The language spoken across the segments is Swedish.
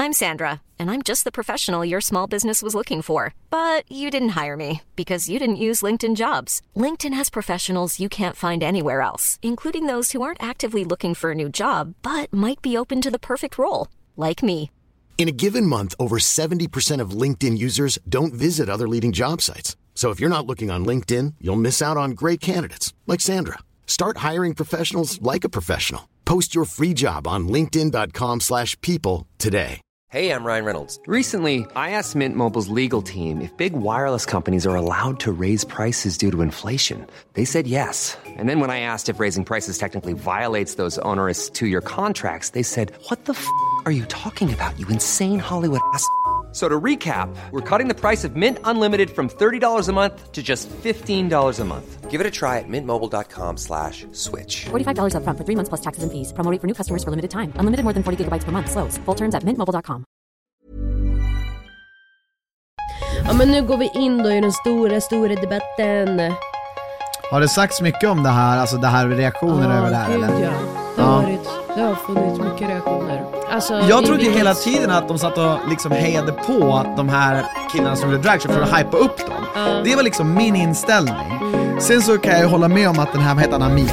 I'm Sandra, and I'm just the professional your small business was looking for. But you didn't hire me because you didn't use LinkedIn Jobs. LinkedIn has professionals you can't find anywhere else, including those who aren't actively looking for a new job, but might be open to the perfect role, like me. In a given month, over 70% of LinkedIn users don't visit other leading job sites. So if you're not looking on LinkedIn, you'll miss out on great candidates like Sandra. Start hiring professionals like a professional. Post your free job on linkedin.com/people today. Hey, I'm Ryan Reynolds. Recently, I asked Mint Mobile's legal team if big wireless companies are allowed to raise prices due to inflation. They said yes. And then when I asked if raising prices technically violates those onerous two-year contracts, they said, "What the f*** are you talking about, you insane Hollywood ass?" So to recap, we're cutting the price of Mint Unlimited from $30 a month to just $15 a month. Give it a try at mintmobile.com/switch. $45 up front for 3 months plus taxes and fees. Promo rate for new customers for limited time. Unlimited more than 40 gigabytes per month. Slows full terms at mintmobile.com. Ja, men nu går vi in då i den stora debatten. Har det sagts mycket om det här, alltså det här reaktionerna över det här? Gud, eller? ja. Det har funnits mycket reaktioner. Alltså, jag trodde ju hela tiden att de satt och liksom hejade på de här killarna som gjorde dragshow för att hypa upp dem. Det var liksom min inställning. Sen så kan jag ju hålla med om att den här heter Nami.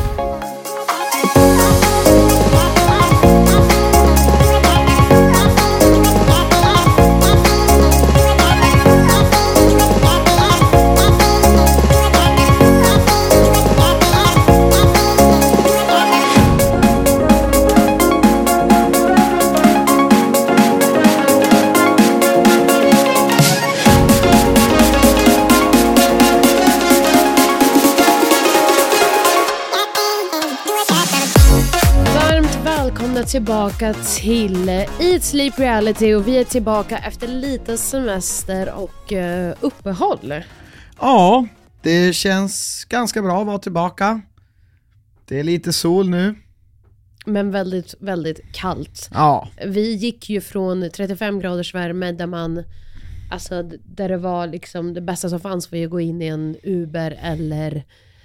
Tillbaka till Eat Sleep Reality, och vi är tillbaka efter lite semester och uppehåll. Ja, det känns ganska bra att vara tillbaka. Det är lite sol nu. Men väldigt, väldigt kallt. Ja. Vi gick ju från 35 graders värme där man, alltså där det var liksom det bästa som fanns var ju att gå in i en Uber eller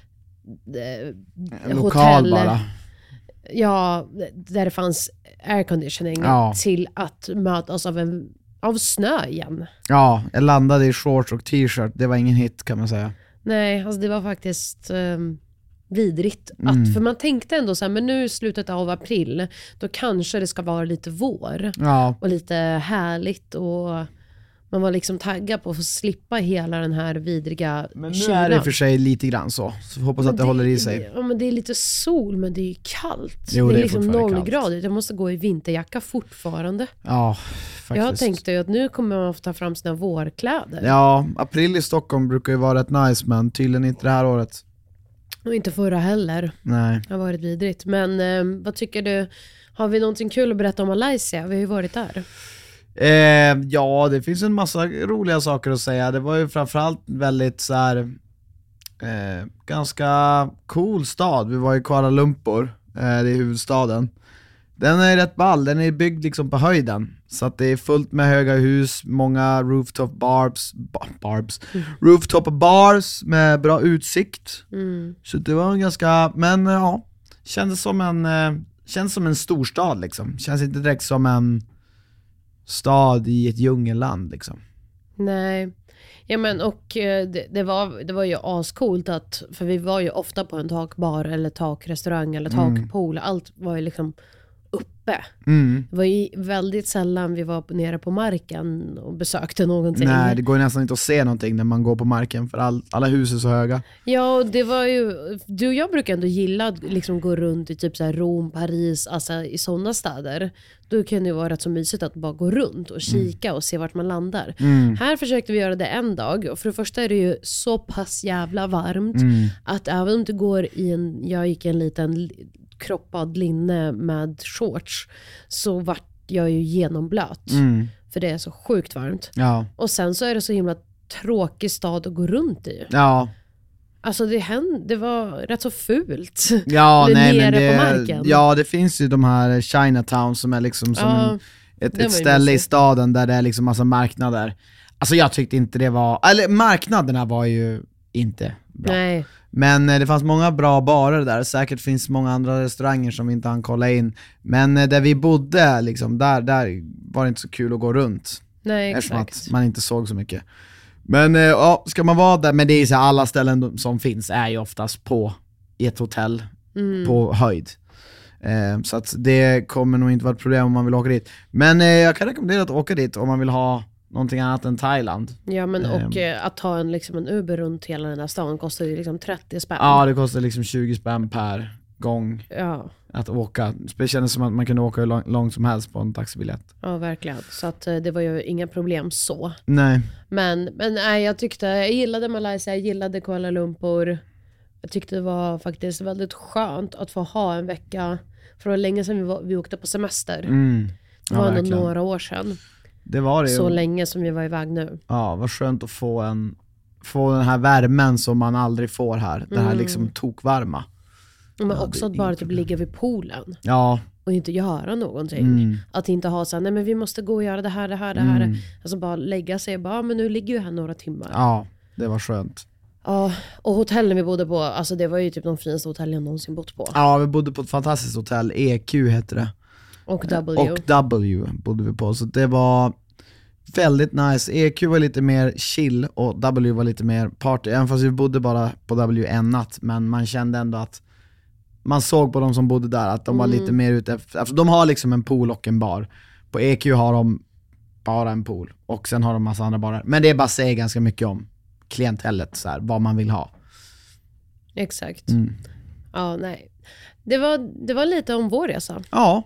lokal hotell. Bara. Ja, där det fanns airconditioning, till att mötas av snö igen. Ja, jag landade i shorts och t-shirt. Det var ingen hit, kan man säga. Nej, alltså det var faktiskt vidrigt. För man tänkte ändå så här, men nu i slutet av april, då kanske det ska vara lite vår. Ja. Och lite härligt, och man var liksom taggad på att få slippa hela den här vidriga Men nu kylan. är det för sig lite grann så hoppas att det håller i sig. Ja, men det är lite sol, men det är kallt. Jo, det är det är liksom fortfarande 0 grader. Jag måste gå i vinterjacka fortfarande. Ja, faktiskt. Jag tänkte ju att nu kommer man att ta fram sina vårkläder. Ja, april i Stockholm brukar ju vara rätt nice, men tydligen inte det här året. Och inte förra heller. Nej. Det har varit vidrigt. Men vad tycker du? Har vi någonting kul att berätta om Malaysia? Vi har ju varit där. Ja, det finns en massa roliga saker att säga. Det var ju framförallt väldigt så här, ganska cool stad. Vi var i Kuala Lumpur, det är huvudstaden. Den är rätt ball, den är byggd liksom på höjden. Så att det är fullt med höga hus, många rooftop rooftop bars med bra utsikt. Så det var ganska, men ja, kändes som en storstad liksom. Känns inte direkt som en stad i ett djungelland liksom. Nej. Ja, men och det var ju ascoolt att, för vi var ju ofta på en takbar eller takrestaurang eller takpool. Allt var ju liksom uppe. Det var ju väldigt sällan vi var nere på marken och besökte någonting. Nej, det går nästan inte att se någonting när man går på marken, för alla hus är så höga. Ja, och det var ju, du och jag brukar ändå gilla att liksom gå runt i typ så här Rom, Paris, alltså i sådana städer. Då kan det ju vara rätt så mysigt att bara gå runt och kika och se vart man landar. Här försökte vi göra det en dag, och för det första är det ju så pass jävla varmt att även om det går jag gick i en liten kroppad linne med shorts, så vart jag ju genomblöt. För det är så sjukt varmt. Ja. Och sen så är det så himla tråkig stad att gå runt i. Ja. Alltså det var rätt så fult. Ja, nej, men på marken. Ja, det finns ju de här Chinatown som är liksom som ett ställe i staden där det är liksom massa marknader. Alltså jag tyckte inte det var, eller marknaderna var ju inte bra. Nej. Men det fanns många bra barer där. Säkert finns många andra restauranger som vi inte hann kolla in. Men där vi bodde, liksom, där var det inte så kul att gå runt. Nej, eftersom exakt. att man inte såg så mycket. Men ja, ska man vara där, men det är så här, alla ställen som finns är ju oftast i ett hotell på höjd. Så att det kommer nog inte vara ett problem om man vill åka dit. Men jag kan rekommendera att åka dit om man vill ha någonting annat än Thailand. Ja, men och att ta en Uber runt hela den här stan kostar ju liksom 30 spänn. Ja, det kostar liksom 20 spänn per gång att åka. Det kändes som att man kunde åka hur långt som helst på en taxibiljett. Ja, verkligen. Så att det var ju inga problem så. Nej. Men nej, jag gillade Malaysia, jag gillade Kuala Lumpur. Jag tyckte det var faktiskt väldigt skönt att få ha en vecka. För det var länge sedan vi åkte på semester. Det var nog några år sedan. Det var det ju. Så länge som vi var iväg nu. Ja, vad skönt att få den här värmen som man aldrig får här. Det här liksom tokvarma. Men också att bara typ ligga vid poolen. Ja. Och inte göra någonting. Att inte ha så här, nej men vi måste gå och göra det här. Alltså bara lägga sig och bara, men nu ligger ju här några timmar. Ja, det var skönt. Ja, och hotellen vi bodde på, alltså det var ju typ de finaste hotellen jag någonsin bott på. Ja, vi bodde på ett fantastiskt hotell, EQ heter det. Och W. Och W bodde vi på, så det var väldigt nice. EQ var lite mer chill och W var lite mer party. Även fast vi bodde bara på W en natt, men man kände ändå att man såg på de som bodde där att de var lite mer ute efter, alltså de har liksom en pool och en bar. På EQ har de bara en pool och sen har de massa andra barer. Men det är bara säger ganska mycket om klientellet, så här, vad man vill ha. Exakt. Ja, nej. Det var lite om vår resa. Ja.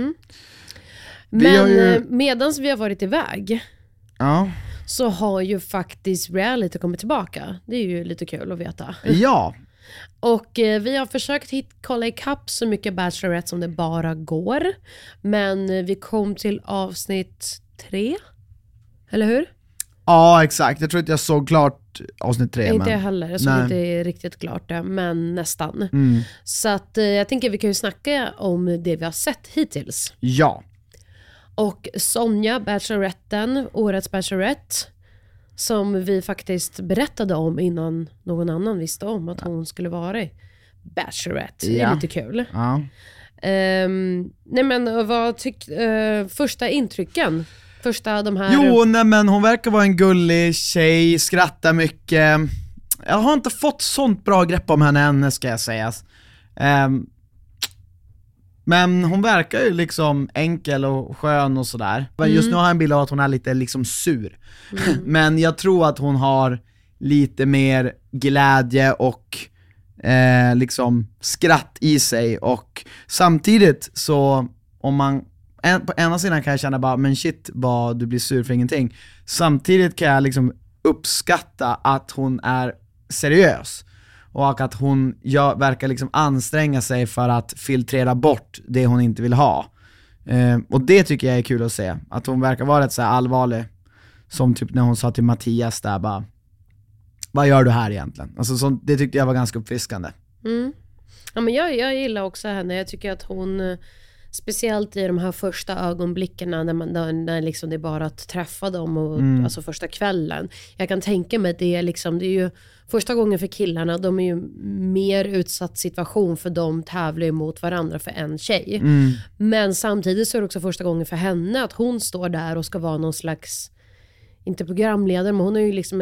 Men medans vi har varit iväg Ja. så har ju faktiskt reality kommit tillbaka. Det är ju lite kul att veta. Ja. Och vi har försökt kolla ikapp så mycket Bachelorette som det bara går. Men vi kom till avsnitt 3. Eller hur? Ja, exakt. Jag tror inte jag såg klart avsnitt 3. Inte jag heller. Jag såg inte riktigt klart det, men nästan. Så att jag tänker vi kan ju snacka om det vi har sett hittills. Ja. Och Sonja, Bacheloretten, årets Bachelorette, som vi faktiskt berättade om innan någon annan visste om att hon skulle vara Bachelorette. Det är lite kul. Ja. Nej men vad första intrycken? Första de här... Jo, nej men hon verkar vara en gullig tjej, skrattar mycket. Jag har inte fått sånt bra grepp om henne än, ska jag säga. Men hon verkar ju liksom enkel och skön och sådär. Just nu har jag en bild av att hon är lite liksom sur. Men jag tror att hon har lite mer glädje och liksom skratt i sig. Och samtidigt så, om man på ena sidan kan jag känna bara, men shit vad du blir sur för ingenting. Samtidigt kan jag liksom uppskatta att hon är seriös. Och att hon verkar liksom anstränga sig för att filtrera bort det hon inte vill ha. Och det tycker jag är kul att se. Att hon verkar vara rätt så här allvarlig. Som typ när hon sa till Mattias där bara, vad gör du här egentligen? Alltså det tyckte jag var ganska uppfriskande. Ja, men jag gillar också henne. Jag tycker att hon, speciellt i de här första ögonblickarna när liksom det är bara att träffa dem och, alltså första kvällen. Jag kan tänka mig att det är ju första gången för killarna, de är ju mer utsatt situation för de tävlar mot varandra för en tjej. Men samtidigt så är det också första gången för henne att hon står där och ska vara någon slags, inte programledare, men hon har ju liksom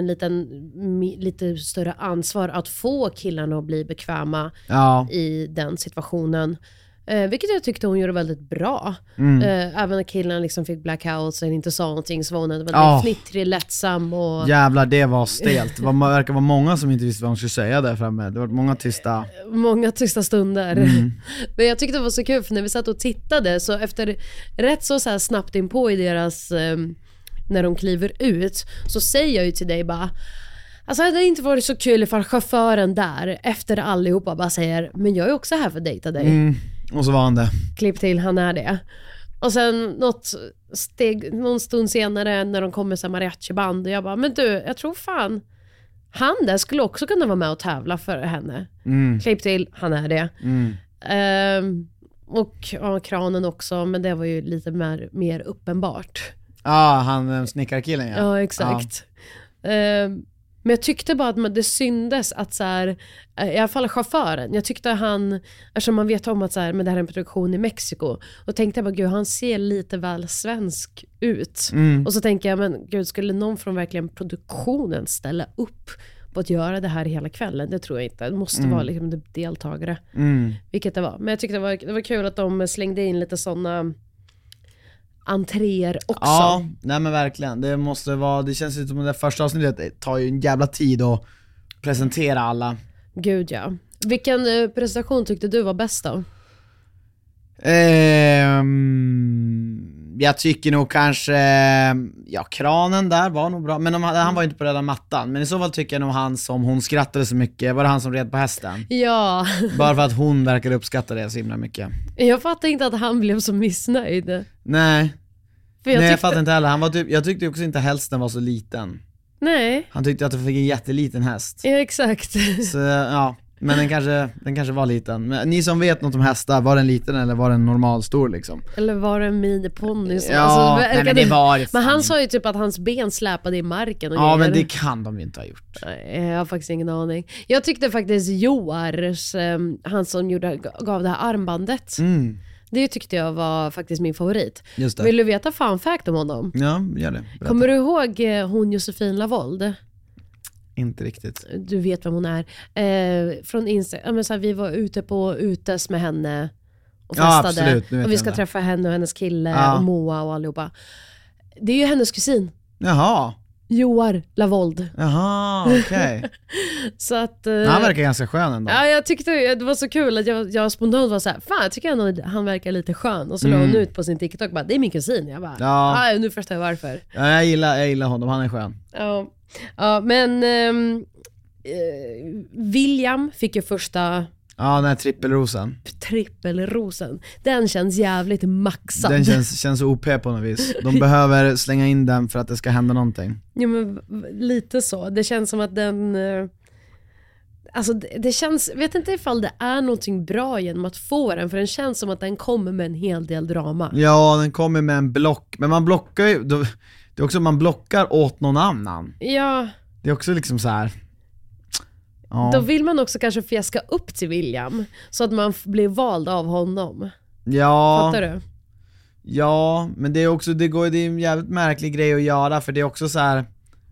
lite större ansvar att få killarna att bli bekväma i den situationen. Vilket jag tyckte hon gjorde väldigt bra. Även när killarna liksom fick blackouts och inte sa någonting, så var hon väldigt fnittrig, lättsam och... Jävlar, det var stelt. Det verkar vara många som inte visste vad hon skulle säga där framme. Det var många tysta stunder. Men jag tyckte det var så kul, för när vi satt och tittade, så efter rätt så här snabbt in på i deras när de kliver ut, så säger jag ju till dig bara, alltså det hade inte varit så kul ifall chauffören där efter allihopa bara säger, men jag är också här för att dejta dig. Och så var han det. Klipp till, han är det. Och sen någon stund senare när de kommer så mariachi-band, och jag bara, men du, jag tror fan han där skulle också kunna vara med och tävla för henne. Klipp till, han är det. Och kranen också, men det var ju lite mer uppenbart. Han snickarkillen, ja. Ja, exakt. Men jag tyckte bara att det syndes att så här, i alla fall chauffören, jag tyckte han, eftersom man vet om att så här, men det här är en produktion i Mexiko, och tänkte jag bara, gud, han ser lite väl svensk ut. Och så tänker jag, men gud, skulle någon från verkligen produktionen ställa upp på att göra det här hela kvällen? Det tror jag inte. Det måste vara liksom deltagare. Vilket det var. Men jag tyckte det var kul att de slängde in lite sådana entréer också. Ja, nej men verkligen. Det känns ju som att det första avsnittet tar ju en jävla tid att presentera alla. Gud, ja. Vilken presentation tyckte du var bäst då? Jag tycker nog kanske kranen där var nog bra. Men han var inte på röda mattan. Men i så fall tycker jag nog han som hon skrattade så mycket. Var det han som red på hästen? Ja. Bara för att hon verkar uppskatta det så himla mycket. Jag fattar inte att han blev så missnöjd. Nej. Jag fattar inte heller. Jag tyckte också inte hästen var så liten. Nej. Han tyckte att det fick en jätteliten häst. Ja, exakt. Så ja, men den kanske var liten. Men ni som vet något om hästar, var den liten eller var den normal stor liksom? Eller var det en miniponny? Ja, nej, men det var det. Men han sa ju typ att hans ben släpade i marken och ja, men det kan de ju inte ha gjort. Nej, jag har faktiskt ingen aning. Jag tyckte faktiskt Joars, han som gav det här armbandet, det tyckte jag var faktiskt min favorit. Just det. Vill du veta fun fact om honom? Ja, gör det. Berätta. Kommer du ihåg hon Josefin Lavold? Inte riktigt. Du vet vem hon är. Från Instagram. Men så här, vi var ute på utes med henne och festade. Ja, absolut. Och vi ska träffa henne och hennes kille och Moa och allihopa. Det är ju hennes kusin. Jaha. Joar Lavold. Jaha, okej. Okay. Så att han verkar ganska skön ändå. Ja, jag tyckte det var så kul att jag spontant var så här, fan, jag tycker ändå han verkar lite skön. Och så la hon ut på sin TikTok bara, det är min kusin. Jag bara, nu förstår jag varför. Ja, jag gillar honom, han är skön. Ja, men William fick ju första. Ja, den här trippelrosen. Den känns jävligt maxad. Den känns OP på något vis. De behöver slänga in den för att det ska hända någonting. Ja, men lite så. Det känns som att den alltså det känns, vet inte ifall det är någonting bra genom att få den, för den känns som att den kommer med en hel del drama. Ja, den kommer med en block, men man blockar ju det är också, man blockar åt någon annan. Ja. Det är också liksom så här. Ja. Då vill man också kanske fjäska upp till William så att man blir vald av honom. Ja. Fattar du? Ja, men det är också det är en jävligt märklig grej att göra, för det är också så här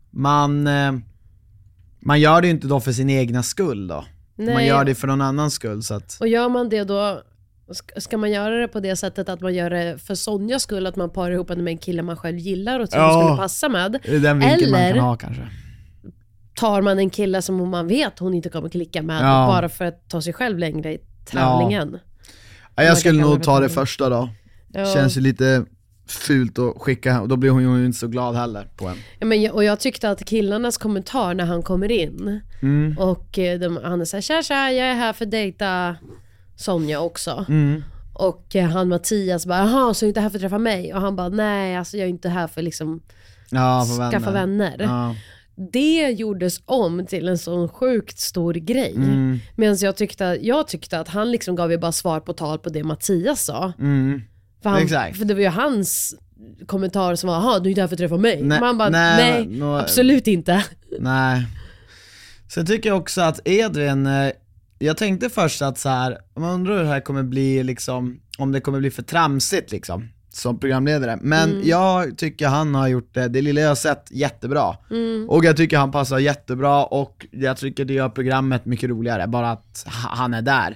man gör det ju inte då för sin egna skull då. Nej. Man gör det för någon annans skull så att. Och gör man det då, ska man göra det på det sättet att man gör det för Sonjas skull, att man parar ihop med en kille man själv gillar och tror skulle passa med. Det är den vinkeln man kan ha kanske. Tar man en kille som man vet hon inte kommer klicka med bara för att ta sig själv längre i tävlingen. Ja, jag skulle nog ta det första då. Känns ju lite fult att skicka, och då blir hon ju inte så glad heller på en. Ja, men och jag tyckte att killarnas kommentar när han kommer in och han är såhär, tja, jag är här för att dejta Sonja också. Och han Mattias bara, jaha, så är du inte här för att träffa mig? Och han bara, nej, alltså jag är inte här för liksom skaffa vänner. Ja. Det gjordes om till en sån sjukt stor grej. Medan jag tyckte att han liksom gav ju bara svar på tal på det Mattias sa. För det var ju hans kommentar som var, jaha, du är inte här för att träffa mig. Man bara, nej, absolut inte. Nej. Sen tycker jag också att Edvin, jag tänkte först att så här, man undrar hur det här kommer bli liksom, om det kommer bli för tramsigt liksom som programledare, men jag tycker han har gjort det lilla jag har sett jättebra, och jag tycker han passar jättebra, och jag tycker det gör programmet mycket roligare bara att han är där.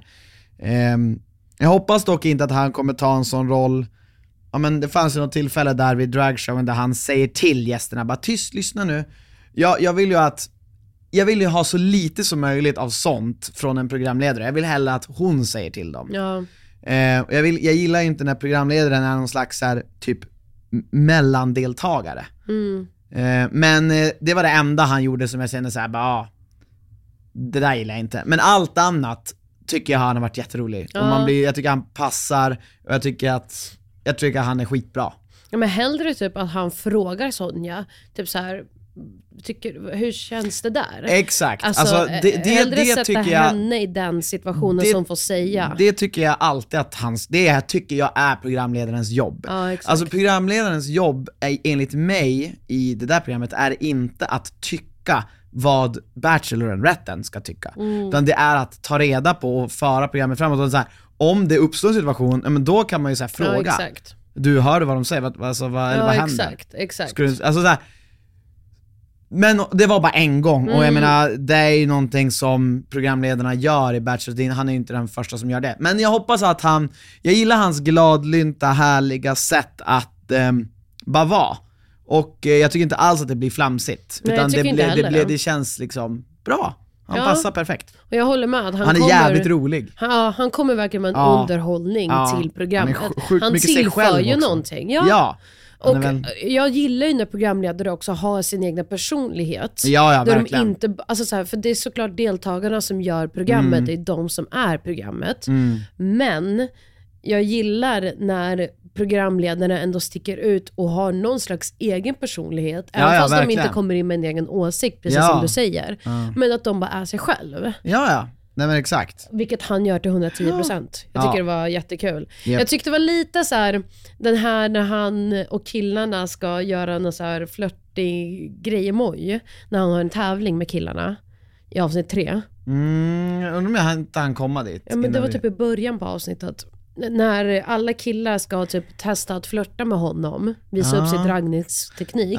Jag hoppas dock inte att han kommer ta en sån roll. Ja, men det fanns ju något tillfälle där vid dragshowen där han säger till gästerna bara, tyst, lyssna nu. Jag vill ju ha så lite som möjligt av sånt från en programledare. Jag vill hellre att hon säger till dem. Ja. Jag gillar inte när programledaren är någon slags här, typ mellandeltagare. Men det var det enda han gjorde som jag kände så här, bara, det där gillar jag inte. Men allt annat tycker jag han har varit jätterolig. Ja. Och jag tycker han passar, och jag tycker att han är skitbra. Ja, men hellre typ att han frågar Sonja typ så här, hur känns det där? Exakt. Alltså hellre sätta tycker jag, henne i den situationen som får säga. Det tycker jag alltid att det tycker jag är programledarens jobb. Ja, exakt. Alltså programledarens jobb är, enligt mig i det där programmet, är inte att tycka vad Bacheloren-rätten ska tycka. Utan det är att ta reda på och föra programmet framåt. Och så här, om det uppstår en situation, men då kan man ju så här fråga. Ja, exakt. Du hör vad de säger, vad händer? Exakt. Alltså så här, men det var bara en gång. Och jag menar, det är ju någonting som programledarna gör i Bachelor. Han är ju inte den första som gör det. Men jag hoppas att jag gillar hans gladlynta, härliga sätt att bara vara. Och jag tycker inte alls att det blir flamsigt. Nej, utan det känns liksom bra. Han passar perfekt. Och jag håller med att han är jävligt rolig. Han kommer verkligen med en underhållning till programmet. Han tillför ju någonting. Ja. Och väl... jag gillar ju när programledare också har sin egna personlighet. Ja, där verkligen. de inte, alltså så här, för det är såklart deltagarna som gör programmet, det är de som är programmet. Men jag gillar när programledarna ändå sticker ut och har någon slags egen personlighet. Även fast verkligen. de inte kommer in med en egen åsikt, precis som du säger. Men att de bara är sig själv. Ja. Nej men exakt. Vilket han gör till 110%. Jag tycker det var jättekul. Yep. Jag tyckte det var lite så här, den här när han och killarna ska göra någon så här flörtig grejemoj när han har en tävling med killarna i avsnitt 3. Undrar om jag inte han komma dit. Ja, men det var typ i början på avsnittet. När alla killar ska typ testa att flörta med honom, visa upp sitt raggningsteknik.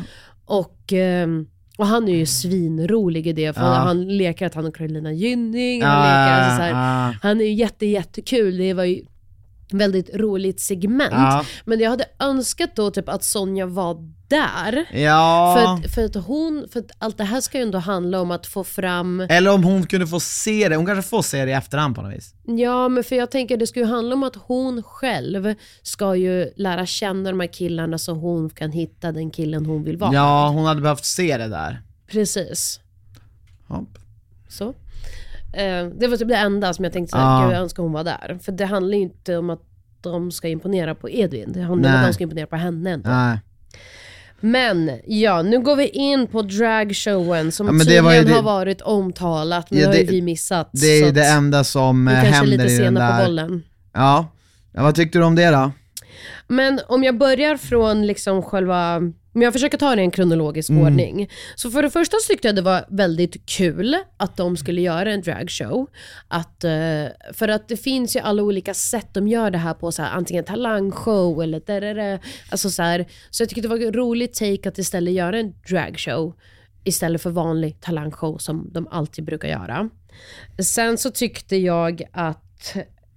Och han är ju svinrolig i det, för han leker att han och Carolina Gynning, han är ju jättekul. Det var ju väldigt roligt segment. Men jag hade önskat då typ att Sonja var där. För att allt det här ska ju ändå handla om att få fram... Eller om hon kunde få se det. Hon kanske får se det i efterhand på något vis. Ja, men för jag tänker det ska ju handla om att hon själv ska ju lära känna de här killarna så hon kan hitta den killen hon vill vara. Ja, hon hade behövt se det där. Precis. Hopp. Så. Det var typ det enda som jag tänkte jag önskar hon var där. För det handlar ju inte om att de ska imponera på Edvin. Det handlar om att de ska imponera på henne ändå. Nej. Men ja, nu går vi in på dragshowen som tydligen har varit omtalat, men det har ju vi missat. Det är ju det enda som händer lite i den där. På bollen. Ja, vad tyckte du om det då? Men om jag börjar från liksom själva... Men jag försöker ta det i en kronologisk ordning. Så för det första så tyckte jag det var väldigt kul att de skulle göra en dragshow. För att det finns ju alla olika sätt de gör det här på. Så här, antingen talangshow eller alltså så här. Så jag tyckte det var en rolig take att istället göra en dragshow istället för vanlig talangshow som de alltid brukar göra. Sen så tyckte jag att...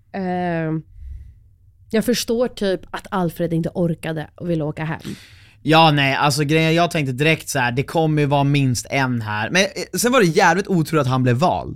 jag förstår typ att Alfred inte orkade och ville åka hem. Ja, nej, alltså grejen, jag tänkte direkt så här, det kommer ju vara minst en här. Men sen var det jävligt otroligt att han blev vald.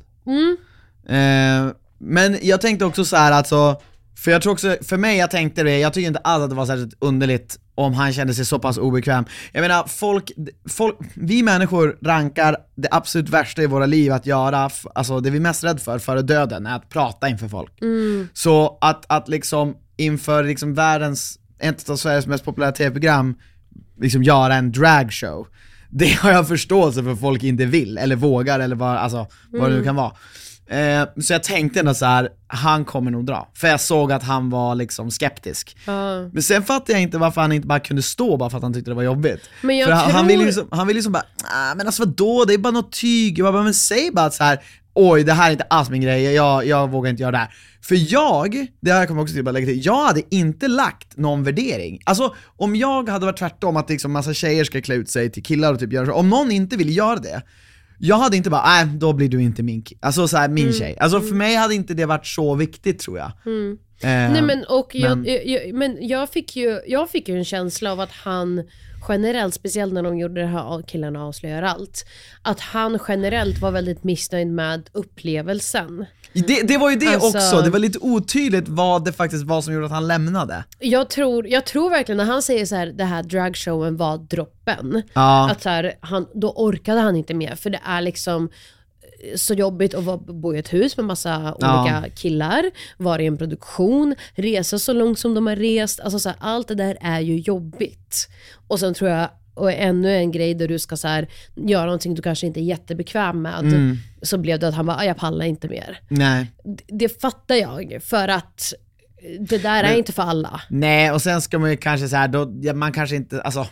Men jag tänkte också så här, alltså, för jag tror också, för mig, jag tänkte det, jag tycker inte alls att det var särskilt underligt om han kände sig så pass obekväm. Jag menar, vi människor rankar det absolut värsta i våra liv att göra, alltså det vi är mest rädd för före döden är att prata inför folk. Så att liksom inför liksom världens, ett av Sveriges mest populära tv-program, liksom göra en dragshow, det har jag förståelse för folk inte vill eller vågar eller vad det nu kan vara. Så jag tänkte ändå så här, han kommer nog dra, för jag såg att han var liksom skeptisk. Men sen fattade jag inte varför han inte bara kunde stå bara för att han tyckte det var jobbigt. Men för han vill liksom bara, men alltså vadå, det är bara något tyg. Jag bara, men säg bara så här, oj, det här är inte alls min grej, jag vågar inte göra det här. För det här kommer också till att lägga till, jag hade inte lagt någon värdering. Alltså om jag hade varit tvärtom, att liksom massa tjejer ska klä ut sig till killar och typ göra så, om någon inte vill göra det, jag hade inte bara, då blir du inte min tjej. Alltså för mig hade inte det varit så viktigt, tror jag. Nej, men jag fick ju en känsla av att han generellt, speciellt när de gjorde det här killarna avslöjar allt, att han generellt var väldigt missnöjd med upplevelsen. Det var ju det också. Det var lite otydligt vad det faktiskt var som gjorde att han lämnade. Jag tror verkligen när han säger så här, det här dragshowen var droppen. Att så här, då orkade han inte mer, för det är liksom så jobbigt att bo i ett hus med massa olika killar, vara i en produktion, resa så långt som de har rest, alltså så här, allt det där är ju jobbigt. Och sen tror jag, och ännu en grej där du ska så här, göra någonting du kanske inte är jättebekväm med, så blev det att han bara, jag pallar inte mer. Nej. Det fattar jag, för att det där är inte för alla. Nej, och sen ska man ju kanske så här, då, man kanske inte, alltså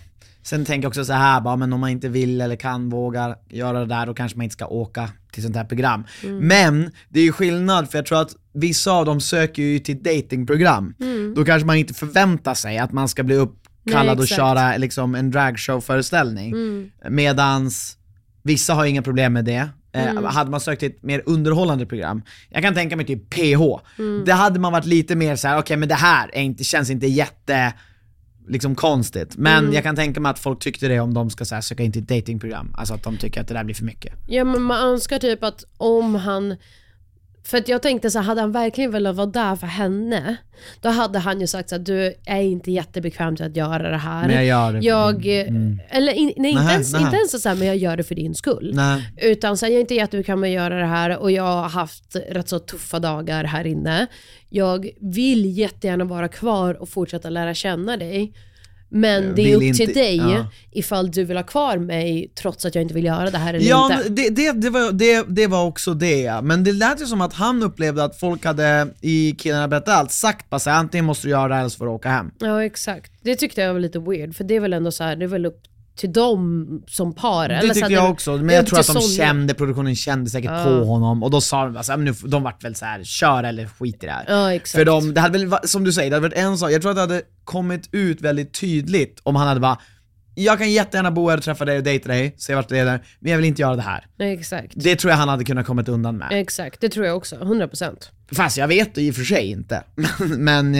Sen tänker jag också så här, bara, men om man inte vill eller kan, vågar göra det där, då kanske man inte ska åka till sånt här program. Men det är ju skillnad, för jag tror att vissa av dem söker ju till datingprogram. Då kanske man inte förväntar sig att man ska bli uppkallad och köra liksom en dragshow-föreställning. Medans vissa har inga problem med det. Hade man sökt ett mer underhållande program, jag kan tänka mig typ PH, det hade man varit lite mer så här: okej, men det här känns inte jätte liksom konstigt, men jag kan tänka mig att folk tyckte det om de ska så här, söka in till ett datingprogram, alltså att de tycker att det där blir för mycket. Ja, men man önskar typ att om han, för att jag tänkte så här, hade han verkligen velat vara där för henne, då hade han ju sagt så att du är inte jättebekväm till att göra det här. Men jag gör det eller inte ens så här, men jag gör det för din skull. Utan så här, jag är inte jättebekväm med att göra det här, och jag har haft rätt så tuffa dagar här inne. Jag vill jättegärna vara kvar och fortsätta lära känna dig. Men det är upp till dig ifall du vill ha kvar mig trots att jag inte vill göra det här eller inte. Det var också det. Men det lät ju som att han upplevde att folk hade i Killarna berättat allt sagt bara så här, antingen måste du göra det eller så får du åka hem. Ja, exakt. Det tyckte jag var lite weird, för det är väl ändå så här, det är väl upp till dem som par. Det eller tycker så jag också. Men jag tror att produktionen kände säkert på honom. Och då sa de alltså, men de vart väl så här: kör eller skit i det här. Ja, exakt. För det hade väl, som du säger, det hade varit en sak. Jag tror att det hade kommit ut väldigt tydligt om han hade bara: jag kan jättegärna bo här och träffa dig och dejta dig, se vart det är där, men jag vill inte göra det här. Exakt. Det tror jag han hade kunnat kommit undan med. Exakt, det tror jag också, 100%. Fast jag vet det i och för sig inte. Men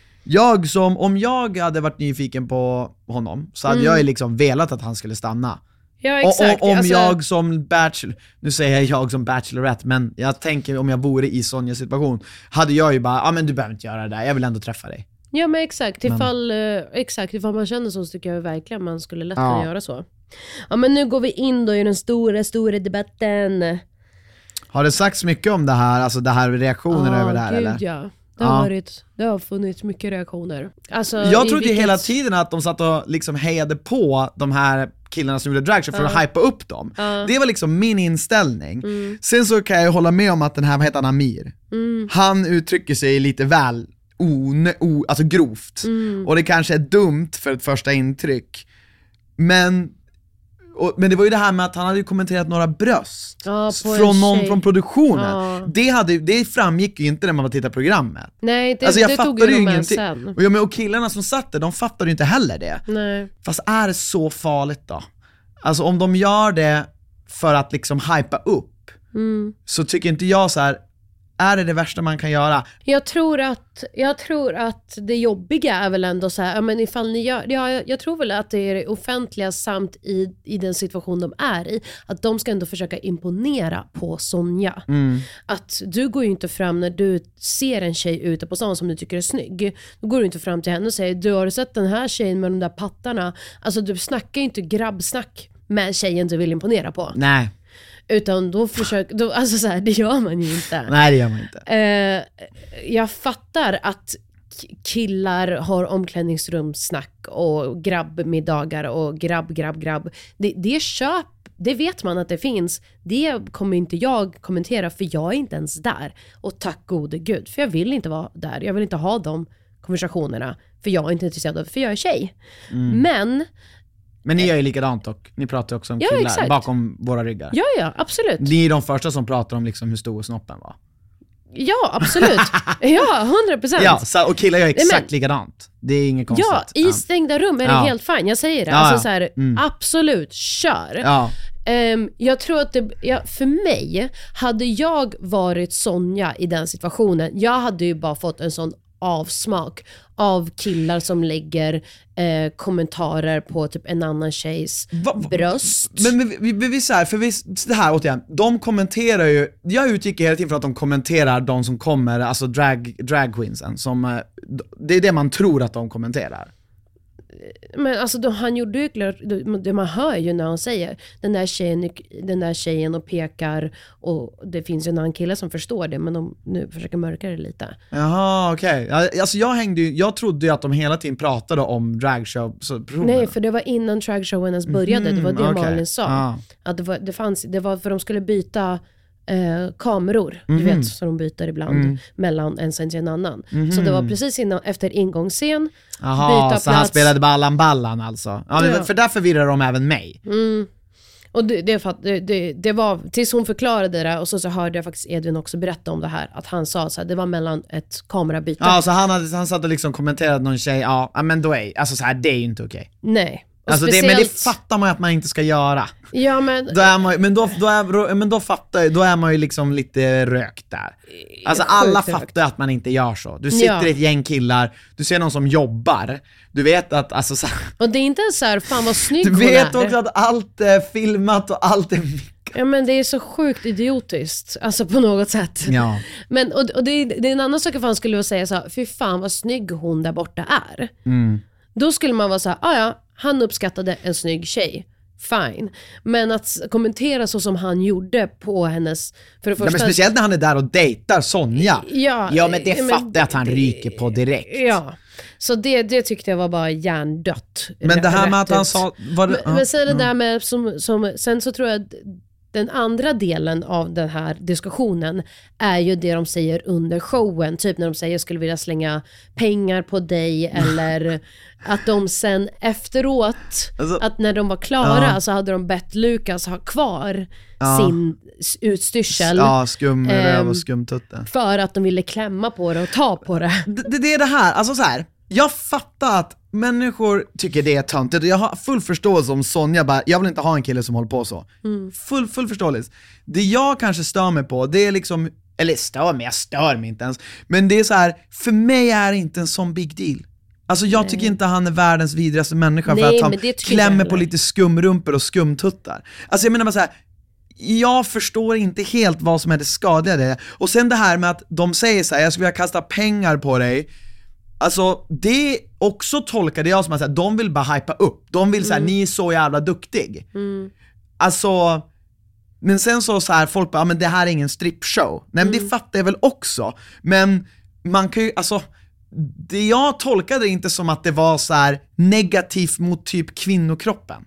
om jag hade varit nyfiken på honom, så hade jag ju liksom velat att han skulle stanna. Ja, exakt. Om jag som bachelor, nu säger jag som bachelorette, men jag tänker om jag vore i Sonjas situation, hade jag ju bara, men du behöver inte göra det där, jag vill ändå träffa dig. Ja, men exakt. Ifall man känner så tycker jag verkligen man skulle lätt kunna göra så. Ja, men nu går vi in då i den stora debatten. Har det sagts mycket om det här, alltså det här reaktioner över det här, gud, eller? Ja. Det har funnits mycket reaktioner. Alltså, jag trodde hela tiden att de satt och liksom hejade på de här killarna som gjorde dragshow för att hypa upp dem. Det var liksom min inställning. Sen så kan jag hålla med om att den här, vad heter han, Amir? Han uttrycker sig lite väl alltså grovt. Och det kanske är dumt för ett första intryck. Men det var ju det här med att han hade ju kommenterat några bröst från någon från produktionen. Det framgick ju inte när man var tittade på programmet. Nej, jag fattade ju ingenting. Och killarna som satt där, de fattade ju inte heller det. Nej. Fast är det så farligt då? Alltså om de gör det för att liksom hypa upp, så tycker inte jag så här: är det värsta man kan göra? Jag tror att det jobbiga är väl ändå så här, men ifall ni gör, jag tror väl att det är det offentliga samt i den situation de är i, att de ska ändå försöka imponera på Sonja. Att du går ju inte fram när du ser en tjej ute på stan som du tycker är snygg. Då går du inte fram till henne och säger: du har sett den här tjejen med de där pattarna? Alltså du snackar ju inte grabbsnack med tjejen du vill imponera på. Nej. Utan då alltså så här, det gör man ju inte. Nej, det gör man inte. Jag fattar att killar har omklädningsrumssnack och grabbmiddagar och grabb. Det vet man att det finns. Det kommer inte jag kommentera, för jag är inte ens där. Och tack gode gud, för jag vill inte vara där. Jag vill inte ha de konversationerna, för jag är inte intresserad av, för jag är tjej. Men ni gör ju likadant, och ni pratar också om killar bakom våra ryggar. Ja, absolut. Ni är de första som pratar om liksom hur stor snoppen var. Ja, absolut. Ja, 100%. Ja, och killar gör exakt likadant. Det är inget konstigt. Ja, i stängda rum är det helt fine. Jag säger det. Alltså så här, absolut, kör. Ja. Jag tror att för mig, hade jag varit Sonja i den situationen, jag hade ju bara fått en sån avsmak av killar som lägger kommentarer på typ en annan tjejs bröst. Men vi så här, för det här återigen, de kommenterar ju, jag utgick hela tiden för att de kommenterar de som kommer, alltså drag queensen, som det är det man tror att de kommenterar. Men alltså han gjorde ju klart, det man hör ju när han säger den där tjejen och pekar, och det finns ju en annan kille som förstår det, men de nu försöker mörka det lite. Jaha, okej. Alltså jag trodde ju att de hela tiden pratade om dragshow. Nej, för det var innan dragshowen ens började. Det var det Malin sa. Att det var för de skulle byta kameror, du vet, så de byter ibland mellan en scen till en annan. Så det var precis efter ingångsscen, byta plats. Så han spelade Ballan alltså. Ja. För där förvirrar de även mig. Och det var tills hon förklarade det, och så hörde jag faktiskt Edvin också berätta om det här, att han sa så här, det var mellan ett kamerabyte. Ja, så han satt och liksom kommenterade någon tjej, men då är alltså så här, det är ju inte okej. Nej. Alltså men det fattar man ju att man inte ska göra. Ja, men då är man, då är man ju liksom lite rökt där. Alltså alla fattar att man inte gör så. Du sitter i ett gäng killar, du ser någon som jobbar. Du vet att alltså så här, och det är inte så här, fan vad snygg du vet också att allt är filmat och allt är. Ja, men det är så sjukt idiotiskt, alltså på något sätt. Ja. Men och det är en annan sak att han skulle säga så här, fy fan vad snygg hon där borta är. Då skulle man vara så här, ja, han uppskattade en snygg tjej. Fine. Men att kommentera så som han gjorde på hennes, för det första, men speciellt när han är där och dejtar Sonja. Ja, men det fattar jag att han ryker på direkt. Ja. Så det tyckte jag var bara hjärndött. Men det här med att han sa men sen det där med som sen så tror jag att den andra delen av den här diskussionen är ju det de säger under showen. Typ när de säger jag skulle vilja slänga pengar på dig. Eller att de sen efteråt, alltså, att när de var klara så hade de bett Lukas ha kvar sin utstyrsel. Ja, skumröv och skumtutte. För att de ville klämma på det och ta på det. Det är det här, alltså så här. Jag fattar att människor tycker det är töntigt, och jag har full förståelse om Sonja bara, jag vill inte ha en kille som håller på så. Full förståelse. Det jag kanske stör mig på, det är liksom, eller jag stör mig inte ens, men det är så här, för mig är det inte en sån big deal. Alltså jag tycker inte han är världens vidrigaste människa för att han klämmer på lite skumrumpor och skumtuttar. Alltså jag menar bara så här, jag förstår inte helt vad som är det skadliga det. Och sen det här med att de säger så här, jag skulle vilja kasta pengar på dig. Alltså det också tolkade jag som att de vill bara hypa upp. De vill säga ni är så jävla duktig. Alltså, men sen så här folk bara, men det här är ingen strippshow. Nej, men det fattar jag väl också. Men man kan ju, alltså det jag tolkade inte som att det var så här negativt mot typ kvinnokroppen.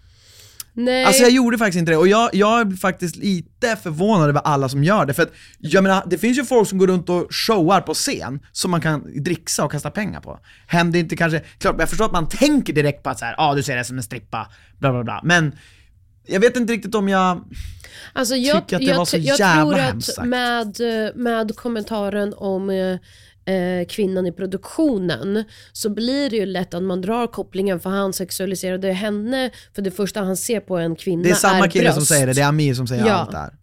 Nej. Alltså jag gjorde faktiskt inte det. Och jag är faktiskt lite förvånad över alla som gör det. För att, jag menar, det finns ju folk som går runt och showar på scen som man kan dricksa och kasta pengar på. Händer inte kanske, klart, jag förstår att man tänker direkt på att så här, du ser det som en strippa, bla bla bla. Men jag vet inte riktigt om jag tycker att det var så jävla hemskt. Jag tror att med kommentaren om kvinnan i produktionen så blir det ju lätt att man drar kopplingen, för han sexualiserade henne, för det första han ser på en kvinna är bröst. Det är samma kille som säger det, det är Amir som säger allt där.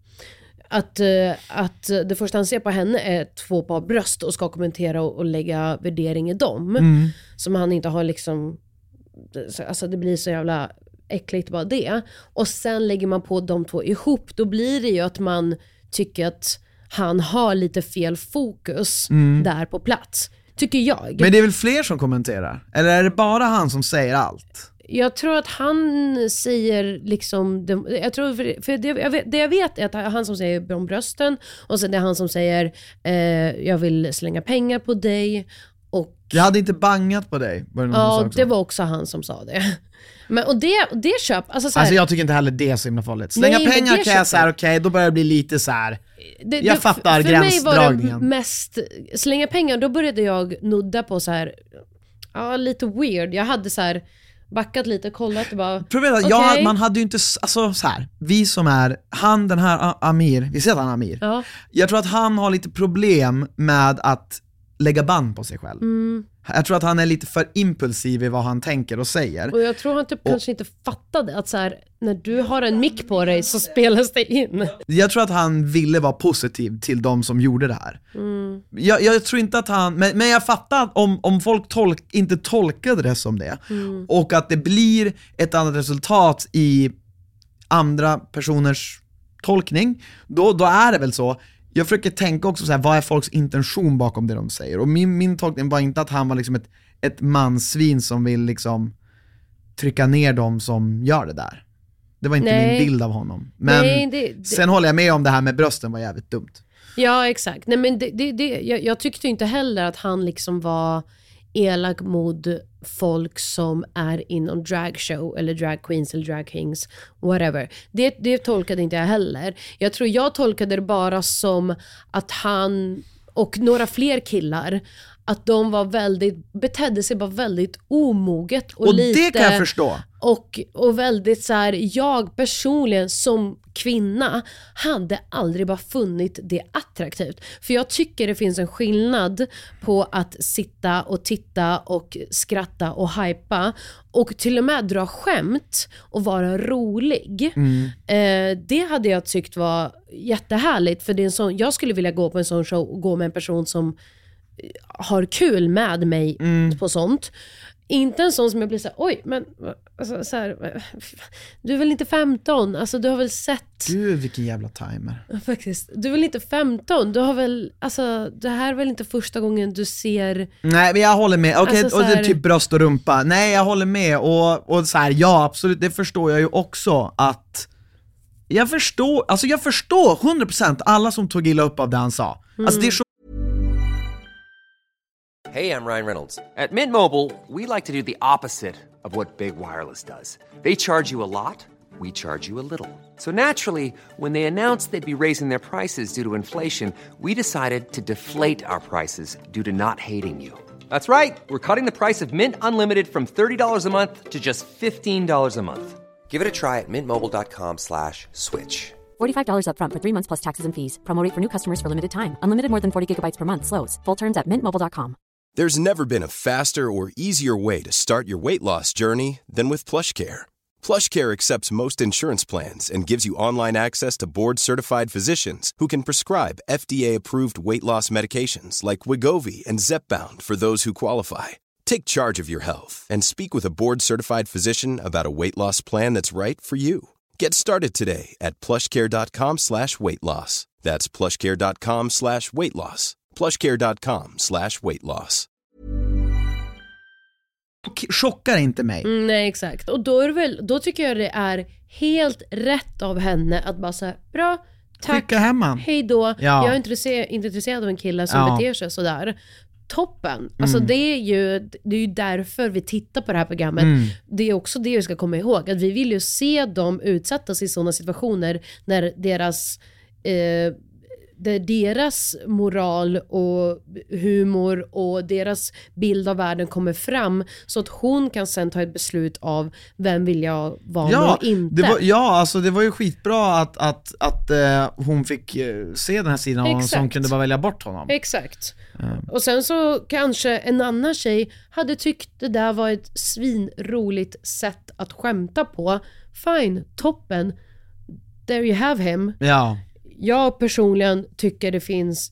Att det första han ser på henne är 2 par bröst och ska kommentera och lägga värdering i dem som han inte har liksom, alltså det blir så jävla äckligt bara det. Och sen lägger man på de 2 ihop, då blir det ju att man tycker att han har lite fel fokus där på plats, tycker jag. Men det är väl fler som kommenterar? Eller är det bara han som säger allt? Jag tror att han säger liksom, jag tror, för det jag vet är att han som säger om brösten, och sen det är han som säger jag vill slänga pengar på dig, och jag hade inte bangat på dig. Ja, det var också han som sa det. Men, och det köp, alltså, så här, alltså jag tycker inte heller det är så himla farligt. Slänga pengar kan jag säga, okej, då börjar det bli lite så här. Jag fattar för gränsdragningen. För mig var det mest slänga pengar, då började jag nudda på så här, lite weird. Jag hade så här backat lite, kollat och bara problemet, okay. Man hade ju inte, alltså så här, vi som är han, den här Amir, vi ser att han är Amir. Ja. Jag tror att han har lite problem med att lägga band på sig själv. Jag tror att han är lite för impulsiv i vad han tänker och säger. Och jag tror han typ kanske inte fattade att så här, när du har en mick på dig så spelas det in. Jag tror att han ville vara positiv till de som gjorde det här. Jag tror inte att han, men jag fattar att om folk inte tolkade det som det, och att det blir ett annat resultat i andra personers tolkning, då är det väl så. Jag försöker tänka också så här, vad är folks intention bakom det de säger? Och min tolkning var inte att han var liksom ett mansvin som vill liksom trycka ner dem som gör det där. Det var inte min bild av honom. Men sen håller jag med om det här med brösten var jävligt dumt. Ja, exakt. Nej, men jag tyckte inte heller att han liksom var elak mot folk som är inom dragshow eller drag queens eller drag kings, whatever. Det tolkade inte jag heller. Jag tror jag tolkade det bara som att han och några fler killar, att de var betedde sig bara väldigt omoget och lite, det kan jag förstå. Och väldigt så här, jag personligen som kvinna hade aldrig bara funnit det attraktivt. För jag tycker det finns en skillnad på att sitta och titta och skratta och hypa och till och med dra skämt och vara rolig. Det hade jag tyckt var jättehärligt, för det är en sån, jag skulle vilja gå på en sån show och gå med en person som har kul med mig på sånt. Inte en sån som jag blir såhär, oj, men alltså, så här, du är väl inte 15? Alltså du har väl sett... Gud, vilken jävla timer. Faktiskt, du är väl inte 15? Du har väl, alltså det här är väl inte första gången du ser... Nej, men jag håller med. Okej, alltså, och det är typ bröst och rumpa. Nej, jag håller med. Och så här, ja, absolut, det förstår jag ju också att... Jag förstår 100% alla som tog illa upp av det han sa. Alltså det är så... Hey, I'm Ryan Reynolds. At Mint Mobile, we like to do the opposite of what Big Wireless does. They charge you a lot, we charge you a little. So naturally, when they announced they'd be raising their prices due to inflation, we decided to deflate our prices due to not hating you. That's right. We're cutting the price of Mint Unlimited from $30 a month to just $15 a month. Give it a try at mintmobile.com/switch. $45 up front for 3 months plus taxes and fees. Promo rate for new customers for limited time. Unlimited more than 40 gigabytes per month. Slows full terms at mintmobile.com. There's never been a faster or easier way to start your weight loss journey than with PlushCare. PlushCare accepts most insurance plans and gives you online access to board-certified physicians who can prescribe FDA-approved weight loss medications like Wegovy and Zepbound for those who qualify. Take charge of your health and speak with a board-certified physician about a weight loss plan that's right for you. Get started today at plushcare.com/weightloss. That's plushcare.com/weightloss. plushcare.com/weightloss. Chockar inte mig. Nej, exakt. Och då tycker jag det är helt rätt av henne att bara säga, bra, tack, skicka hem han. hej då. Ja. Jag är inte intresserad av en kille som beter sig sådär. Toppen. Alltså det är ju därför vi tittar på det här programmet. Det är också det vi ska komma ihåg, att vi vill ju se dem utsättas i sådana situationer när deras moral och humor och deras bild av världen kommer fram, så att hon kan sen ta ett beslut av vem vill jag vara och inte. Alltså det var ju skitbra att hon fick se den här sidan av honom, som kunde bara välja bort honom. Exakt. Och sen så kanske en annan tjej hade tyckt det där var ett svinroligt sätt att skämta på. Fine, toppen. There you have him. Ja. Jag personligen tycker det finns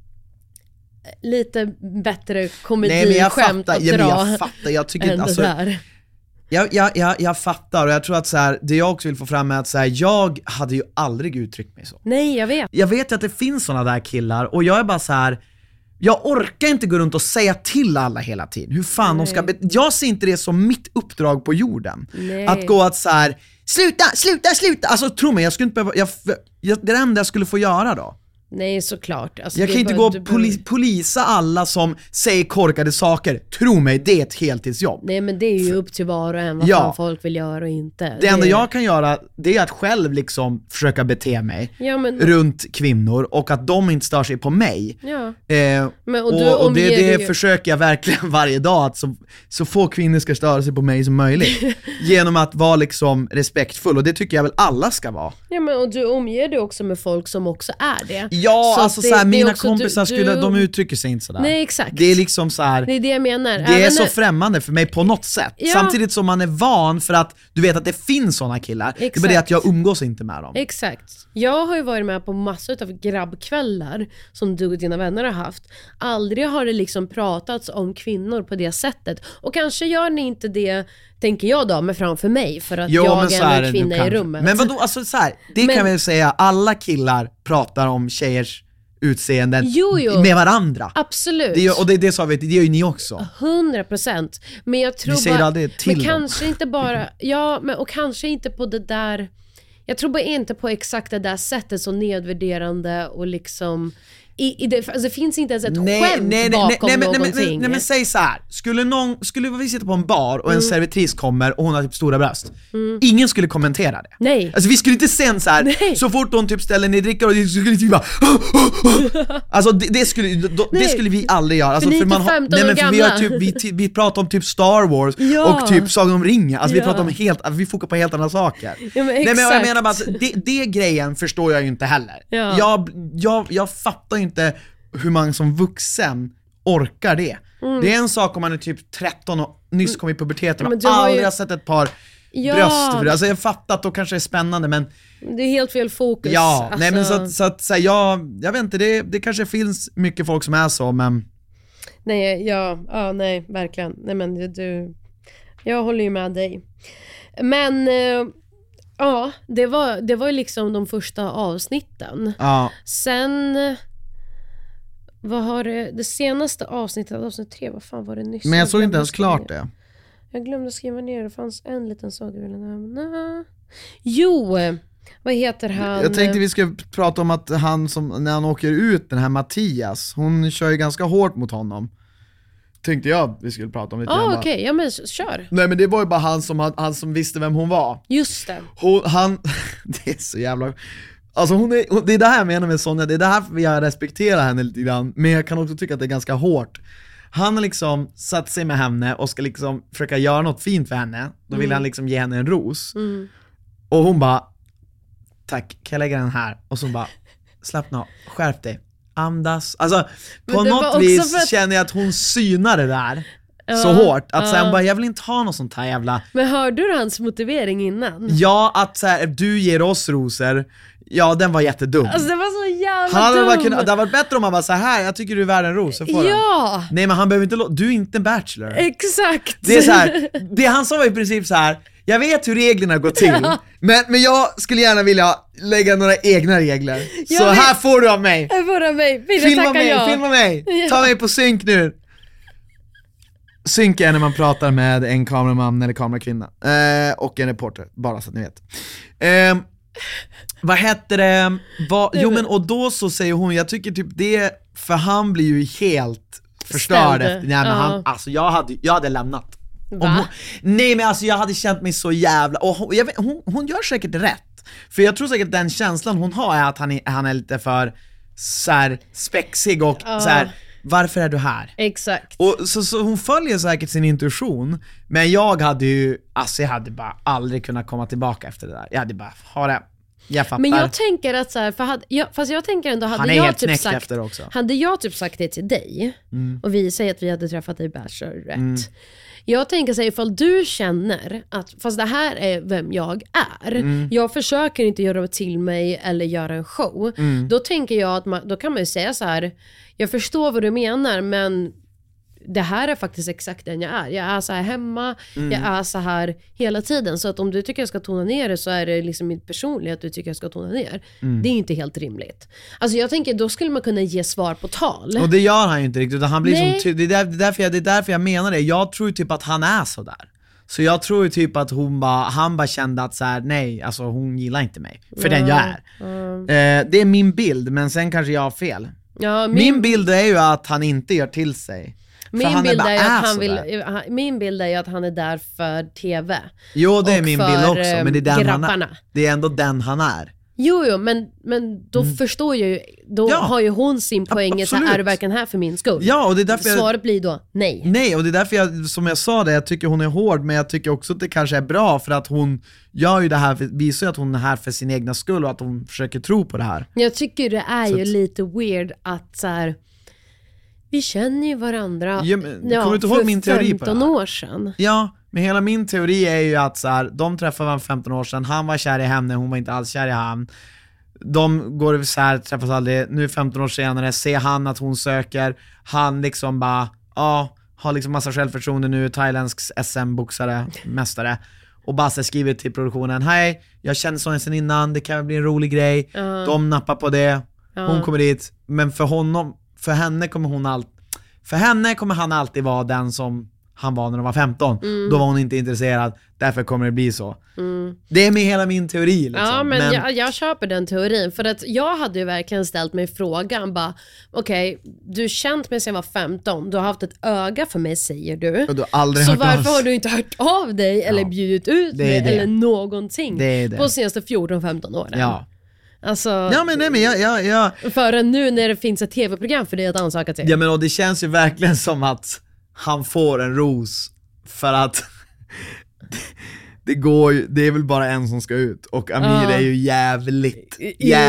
lite bättre komediskämt att dra. Jag tycker inte, alltså, jag fattar, och jag tror att så här, det jag också vill få fram är att så här, jag hade ju aldrig uttryckt mig så. Nej, jag vet. Jag vet ju att det finns såna där killar, och jag är bara så här, jag orkar inte gå runt och säga till alla hela tiden hur fan de ska jag ser inte det som mitt uppdrag på jorden. Nej. Att gå att så här, sluta. Alltså tro mig, jag skulle inte behöva, det är det enda jag skulle få göra då. Nej, såklart. Alltså, jag kan inte gå och polisa alla som säger korkade saker. Tro mig, det är ett heltidsjobb. Nej, men det är ju upp till var och en vad fan folk vill göra och inte. Det enda jag kan göra, det är att själv liksom försöka bete mig runt kvinnor, och att de inte stör sig på mig. Ja. Och det försöker jag verkligen varje dag, att så få kvinnor ska störa sig på mig som möjligt. Genom att vara liksom respektfull, och det tycker jag väl alla ska vara. Ja, men och du omger dig också med folk som också är det. Ja, så alltså såhär, mina också, kompisar de uttrycker sig inte sådär. Nej, exakt. Det är liksom såhär, det är det jag menar. Det är så främmande för mig på något sätt. Ja. Samtidigt som man är van för att du vet att det finns såna killar. Exakt. Det är bara det att jag umgås inte med dem. Exakt. Jag har ju varit med på massor av grabbkvällar som du och dina vänner har haft. Aldrig har det liksom pratats om kvinnor på det sättet. Och kanske gör ni inte det, tänker jag då, med framför mig, för att jag är en kvinna i rummet. Men vadå, alltså så här, kan vi säga, alla killar pratar om tjejers utseenden med varandra. Absolut. Det sa vi, det gör ju ni också. 100%. Men jag tror vi säger aldrig till men dem. Kanske inte bara, och kanske inte på det där, jag tror bara inte på exakt det där sättet så nedvärderande och liksom det finns inte ens ett skämt bakom någonting. Nej, men säg så här. Skulle vi sitta på en bar och en servitris kommer och hon har typ stora bröst. Ingen skulle kommentera det. Nej. Alltså vi skulle inte sen så här. Så fort hon typ ställer ner dricka och det skulle typ bara alltså det skulle vi aldrig göra. Alltså, för man vi pratar om typ Star Wars och typ Sagan om ringen. Alltså vi pratar om vi fokar på helt andra saker. Men nej men jag menar bara alltså, det grejen förstår jag ju inte heller. Jag fattar inte hur man som vuxen orkar det. Det är en sak om man är typ 13 och nyss kom i puberteten och aldrig har sett ett par bröst för det. Alltså jag fattar att då kanske det är spännande, men det är helt fel fokus. Ja, alltså. nej men så att jag vet inte, det kanske finns mycket folk som är så, men nej, verkligen. Nej men jag håller ju med dig. Men det var ju liksom de första avsnitten. Ja. Sen vad har det senaste avsnittet, avsnitt 3, vad fan var det nyss? Men jag såg inte ens klart det. Jag glömde skriva ner, det fanns en liten sak jag ville nämna. Jo, vad heter han? Jag tänkte vi ska prata om att han som, när han åker ut, den här Mattias, hon kör ju ganska hårt mot honom. Tänkte jag vi skulle prata om lite. Okej, ja men kör. Nej men det var ju bara han som visste vem hon var. Just det. Det är så jävla... Alltså det är det här jag menar med Sonja, det är det här jag respekterar henne lite grann, men jag kan också tycka att det är ganska hårt. Han har liksom satt sig med henne och ska liksom försöka göra något fint för henne. Då vill han liksom ge henne en ros. Och hon bara, tack, kan jag lägga den här? Och så bara, slappna av, skärp dig, andas. Alltså på något vis känner jag att hon synar det där så hårt att sen bara, jag vill inte ha något sånt här jävla. Men hörde du hans motivering innan? Ja, att så här, du ger oss rosor. Ja, den var jättedum. Alltså det var så jävla dum. Det hade varit bättre om man var så här, jag tycker du är värd en ros, så får ja. Den. Nej men han behöver inte du är inte en bachelor. Exakt. Det är så här, det han sa var i princip så här, jag vet hur reglerna går till, men jag skulle gärna vilja lägga några egna regler. Så här får du av mig. Filma mig. Ta mig på synk nu. Synk är när man pratar med en kameraman eller kamerakvinna och en reporter, bara så att ni vet. Vad heter det? Jo men och då så säger hon, jag tycker typ det, för han blir ju helt förstörd efter. Nej men han, alltså jag hade lämnat. Nej men alltså jag hade känt mig så jävla, och hon gör säkert rätt. För jag tror säkert den känslan hon har är att han är lite för så här spexig och så här, varför är du här? Exakt. Och så hon följer säkert sin intuition. Men jag hade bara aldrig kunnat komma tillbaka efter det där. Jag hade bara, jag fattar. Men jag tänker att så här, fast jag tänker ändå, han är helt knäckt efter också. Hade jag typ sagt det till dig och vi säger att vi hade träffat dig i Bachelorette. Jag tänker så här, ifall du känner att fast det här är vem jag är, jag försöker inte göra till mig eller göra en show, då tänker jag att då kan man ju säga så här, jag förstår vad du menar, men det här är faktiskt exakt den jag är. Jag är så här hemma, jag är så här hela tiden. Så att om du tycker jag ska tona ner det, så är det liksom min personlighet att du tycker jag ska tona ner. Det är inte helt rimligt. Alltså jag tänker, då skulle man kunna ge svar på tal. Och det gör han ju inte riktigt. Han blir som, det är därför jag menar det. Jag tror typ att han är så där. Så jag tror ju typ att han bara kände att så här, nej, alltså hon gillar inte mig för den jag är. Det är min bild, men sen kanske jag har fel. Ja, min bild är ju att han inte gör till sig. Min bild är ju att han är där för TV. Jo, det är min bild också, men det är grabbarna. Det är ändå den han är. Jo, men då förstår jag ju, då har ju hon sin poäng, så är du verkligen här för min skull? Ja, och det är därför svaret blir då nej. Nej, och det är därför jag, som jag sa det, jag tycker hon är hård, men jag tycker också att det kanske är bra, för att hon gör ju det här, visar ju att hon är här för sin egna skull och att hon försöker tro på det här. Jag tycker det är ju lite weird att så här, vi känner ju varandra kommer du inte ihåg min teori på det 15 år sedan. Ja, men hela min teori är ju att så här, de träffade varandra 15 år sedan, han var kär i henne, hon var inte alls kär i han. De går så här, träffas aldrig. Nu 15 år senare ser han att hon söker. Han liksom bara, har liksom massa självförtroende nu, thailändsk SM-boxare, mästare. Och Basse skriver till produktionen, hej, jag känner Sonja sen innan, det kan bli en rolig grej. De nappar på det, hon kommer dit. Men för henne kommer han alltid vara den som han var när de var 15. Då var hon inte intresserad, därför kommer det bli så. Det är med hela min teori liksom. Ja, men jag köper den teorin. För att jag hade ju verkligen ställt mig frågan bara, okej, du har känt mig sedan jag var 15. Du har haft ett öga för mig, säger du. Och du har aldrig så hört varför har du inte hört av dig eller bjudit ut mig eller någonting på de senaste 14-15 åren? Ja. Alltså, ja men jag förrän nu när det finns ett tv-program för dig att ansöka till. Ja men och det känns ju verkligen som att han får en ros för att det är väl bara en som ska ut och Amir är ju jävligt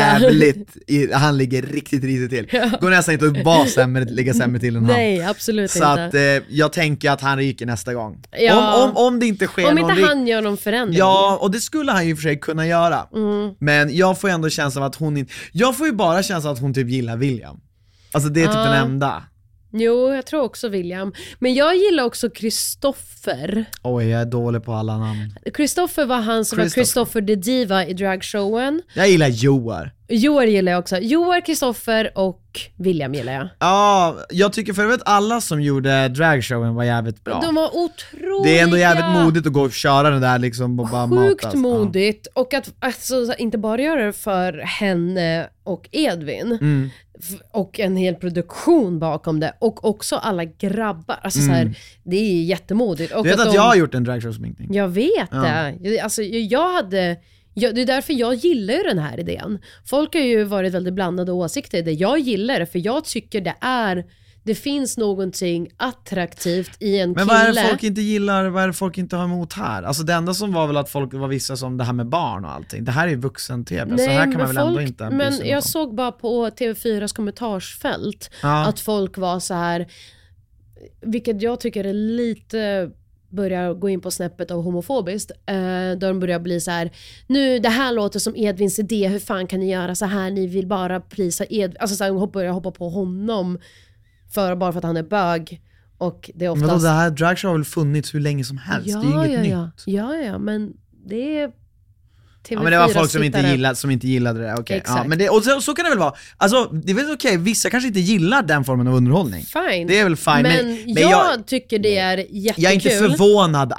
han ligger riktigt risigt till. Går nästan inte att ligga sämre till än han. Nej, absolut så inte. Så att jag tänker att han ryker nästa gång. Ja. Om det inte sker om inte han gör någon förändring. Ja, och det skulle han ju för sig kunna göra. Men jag får ändå känslan av att hon inte... Jag får ju bara känslan att hon typ gillar William. Alltså det är typ den enda. Jo, jag tror också William. Men jag gillar också Kristoffer. Oj, jag är dålig på alla namn. Kristoffer var han som var Kristoffer the Diva i dragshowen. Jag gillar Joar. Joar gillar jag också. Joar, Kristoffer och William gillar jag. Ja, jag tycker för att alla som gjorde dragshowen var jävligt bra. De var otroliga. Det är ändå jävligt modigt att gå och köra det där liksom och bara sjukt matas. modigt. Och att alltså, inte bara göra det för henne och Edvin och en hel produktion bakom det och också alla grabbar. Alltså så här, det är jättemodigt. Och du vet att jag har gjort en dragshow-sminkning. Jag vet det. Alltså, det är därför jag gillar ju den här idén. Folk har ju varit väldigt blandade åsikter i det. Jag gillar det för jag tycker det finns någonting attraktivt i en kille. Men vad är det folk inte gillar, vad är det folk inte har emot här? Alltså det enda som var väl att folk var vissa som det här med barn och allting. Det här är ju vuxen-tv, så här kan man väl ändå inte. Men jag såg bara på TV4s kommentarsfält att folk var så här, vilket jag tycker är lite... börjar gå in på snäppet av homofobiskt, där de börjar bli så här: nu det här låter som Edvins idé, hur fan kan ni göra så här, ni vill bara prisa Edvin, alltså så här, börjar hoppa på honom bara för att han är bög. Och det är oftast... Men det här dragshow har väl funnits hur länge som helst, det är ju inget nytt. Ja, men det är ja, men det var folk som inte gillade det. Okay. Ja, men det, och så kan det väl vara. Alltså, det är väl okej. Vissa kanske inte gillar den formen av underhållning. Fine. Det är väl fine. Men jag tycker det är jättekul. Jag är inte förvånad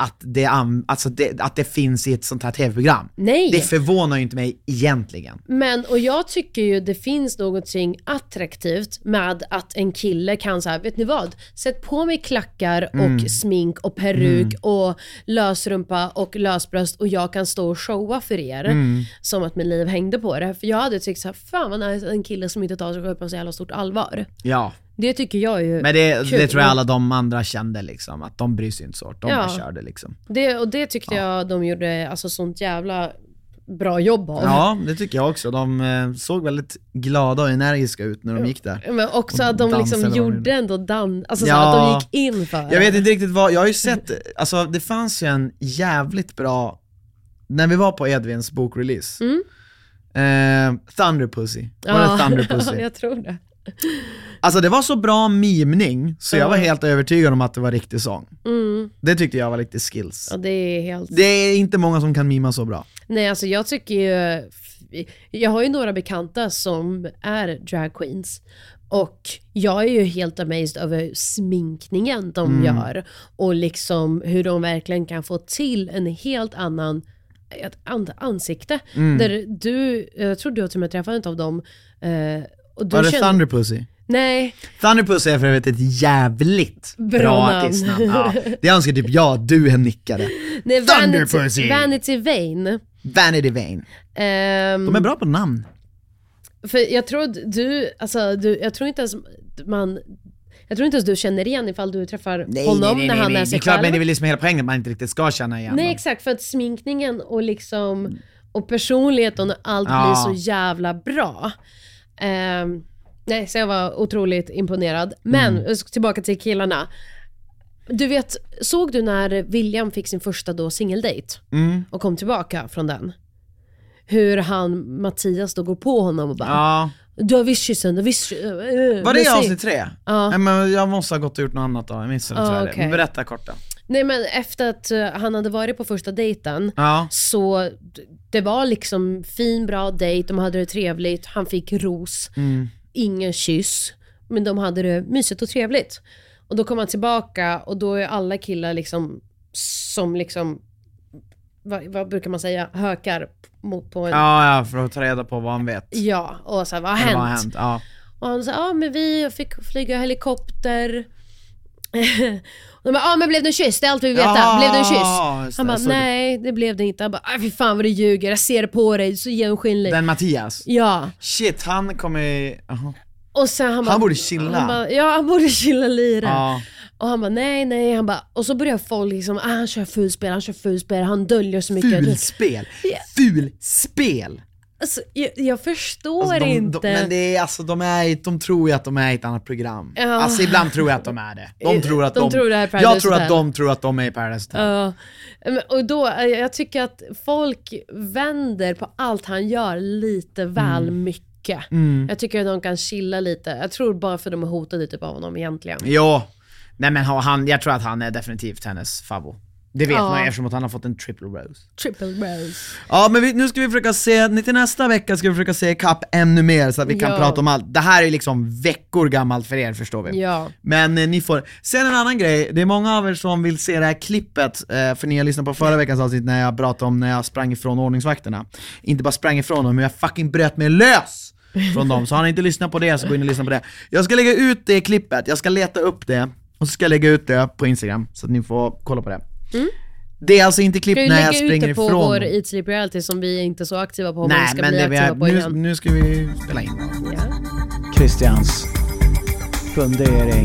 att det finns i ett sånt här tv-program. Nej. Det förvånar ju inte mig egentligen. Och jag tycker ju det finns någonting attraktivt med att en kille kan så här, vet ni vad? Sätt på mig klackar och smink och peruk och lösrumpa och lösbröst och jag kan stå och showa för er. Som att mitt liv hängde på det. För jag hade tyckt så här, fan vad nice, en kille som inte tar sig själv på så jävla stort allvar. Ja. Det tycker jag ju. Men det tror jag alla de andra kände liksom, att de bryr sig inte så hårt. De bara körde liksom. Det tyckte jag de gjorde alltså sånt jävla bra jobb av. Ja, det tycker jag också. De såg väldigt glada och energiska ut när de gick där. Men också att de liksom gjorde ändå alltså så att de gick in för jag vet inte riktigt vad, jag har ju sett, alltså det fanns ju en jävligt bra, när vi var på Edvins bokrelease, Thunder Pussy. Var det Thunder Pussy? Ja, jag tror det. Alltså det var så bra mimning så jag var helt övertygad om att det var riktig sång. Det tyckte jag var lite skills. Ja, det är inte många som kan mima så bra. Nej, alltså jag tycker ju, jag har ju några bekanta som är drag queens och jag är ju helt amazed över sminkningen de gör och liksom hur de verkligen kan få till en helt annan ansikte. Där jag tror du har till och med träffat en av dem. Och du var det Thunder Pussy? Nej. Thunder Pussy är för övrigt ett jävligt bra artistnamn. Ja, det önskar typ du nickade. Nej, Thunder Pussy. Vanity Vane. Vanity Vane. De är bra på namn. För jag tror jag tror inte ens du känner igen ifall du träffar honom när han är sig själv. Det är klart, men det är väl liksom hela poängen att man inte riktigt ska känna igen. Nej, exakt, för att sminkningen och liksom och personligheten och allt blir så jävla bra. Nej, så jag var otroligt imponerad. Men tillbaka till killarna. Du vet, såg du när William fick sin första singeldate och kom tillbaka från den? Hur Mattias då går på honom och bara du har visst kyssen, du har visst... Var det avsnitt 3? Ja. Men jag måste ha gått och gjort något annat då. Jag missade det. Men berätta korta. Nej, men efter att han hade varit på första dejten så det var liksom fin, bra dejt. De hade det trevligt. Han fick ros. Ingen kyss. Men de hade det mysigt och trevligt. Och då kom han tillbaka och då är alla killar liksom som liksom vad brukar man säga, hökar på en... Ja, för att ta reda på vad han vet. Ja, och så här, vad har hänt? Ja. Och han sa, men vi fick flyga helikopter. Och de bara, men blev det en kyss? Det är allt vi vill veta. Blev det en kyss? Han bara, nej, det blev det inte. Han bara, fy fan vad du ljuger. Jag ser det på dig, så genomskinlig. Den Mattias? Ja. Shit, han kommer... Och sen han bara, han borde chilla. Han borde chilla lira. Ja. Och han bara, nej. Han bara, och så börjar folk liksom, han kör fulspel. Han döljer så mycket. Fulspel. Alltså, jag förstår alltså, inte. Men det är alltså, de tror ju att de är i ett annat program. Ja. Alltså ibland tror jag att de är det. De tror att de tror det är Paradise jag tror Hotel. att de tror att de är i Paradise Hotel. Ja. Och då, jag tycker att folk vänder på allt han gör lite väl mycket. Jag tycker att de kan chilla lite. Jag tror bara för de är hotade typ av honom egentligen. Ja. Nej men jag tror att han är definitivt hennes favvo. Det vet man eftersom att han har fått en triple rose. Ja, men nu ska vi försöka se, till nästa vecka ska vi försöka se kapp ännu mer så att vi kan prata om allt. Det här är liksom veckor gammalt för er, förstår vi. Ja. Men ni får, sen en annan grej, det är många av er som vill se det här klippet, för ni har lyssnat på förra veckans avsnitt när jag pratade om när jag sprang ifrån ordningsvakterna. Inte bara sprang ifrån dem, men jag fucking bröt mig lös från dem. Så har ni inte lyssnat på det så gå in och lyssna på det. Jag ska lägga ut det klippet, jag ska leta upp det och så ska jag lägga ut det på Instagram så att ni får kolla på det. Det är alltså inte klipp när jag springer ifrån. Ska vi lägga ut det på vår Eat Sleep Reality som vi är inte så aktiva på? Nej, men det nu ska vi spela in. Ja. Christians fundering.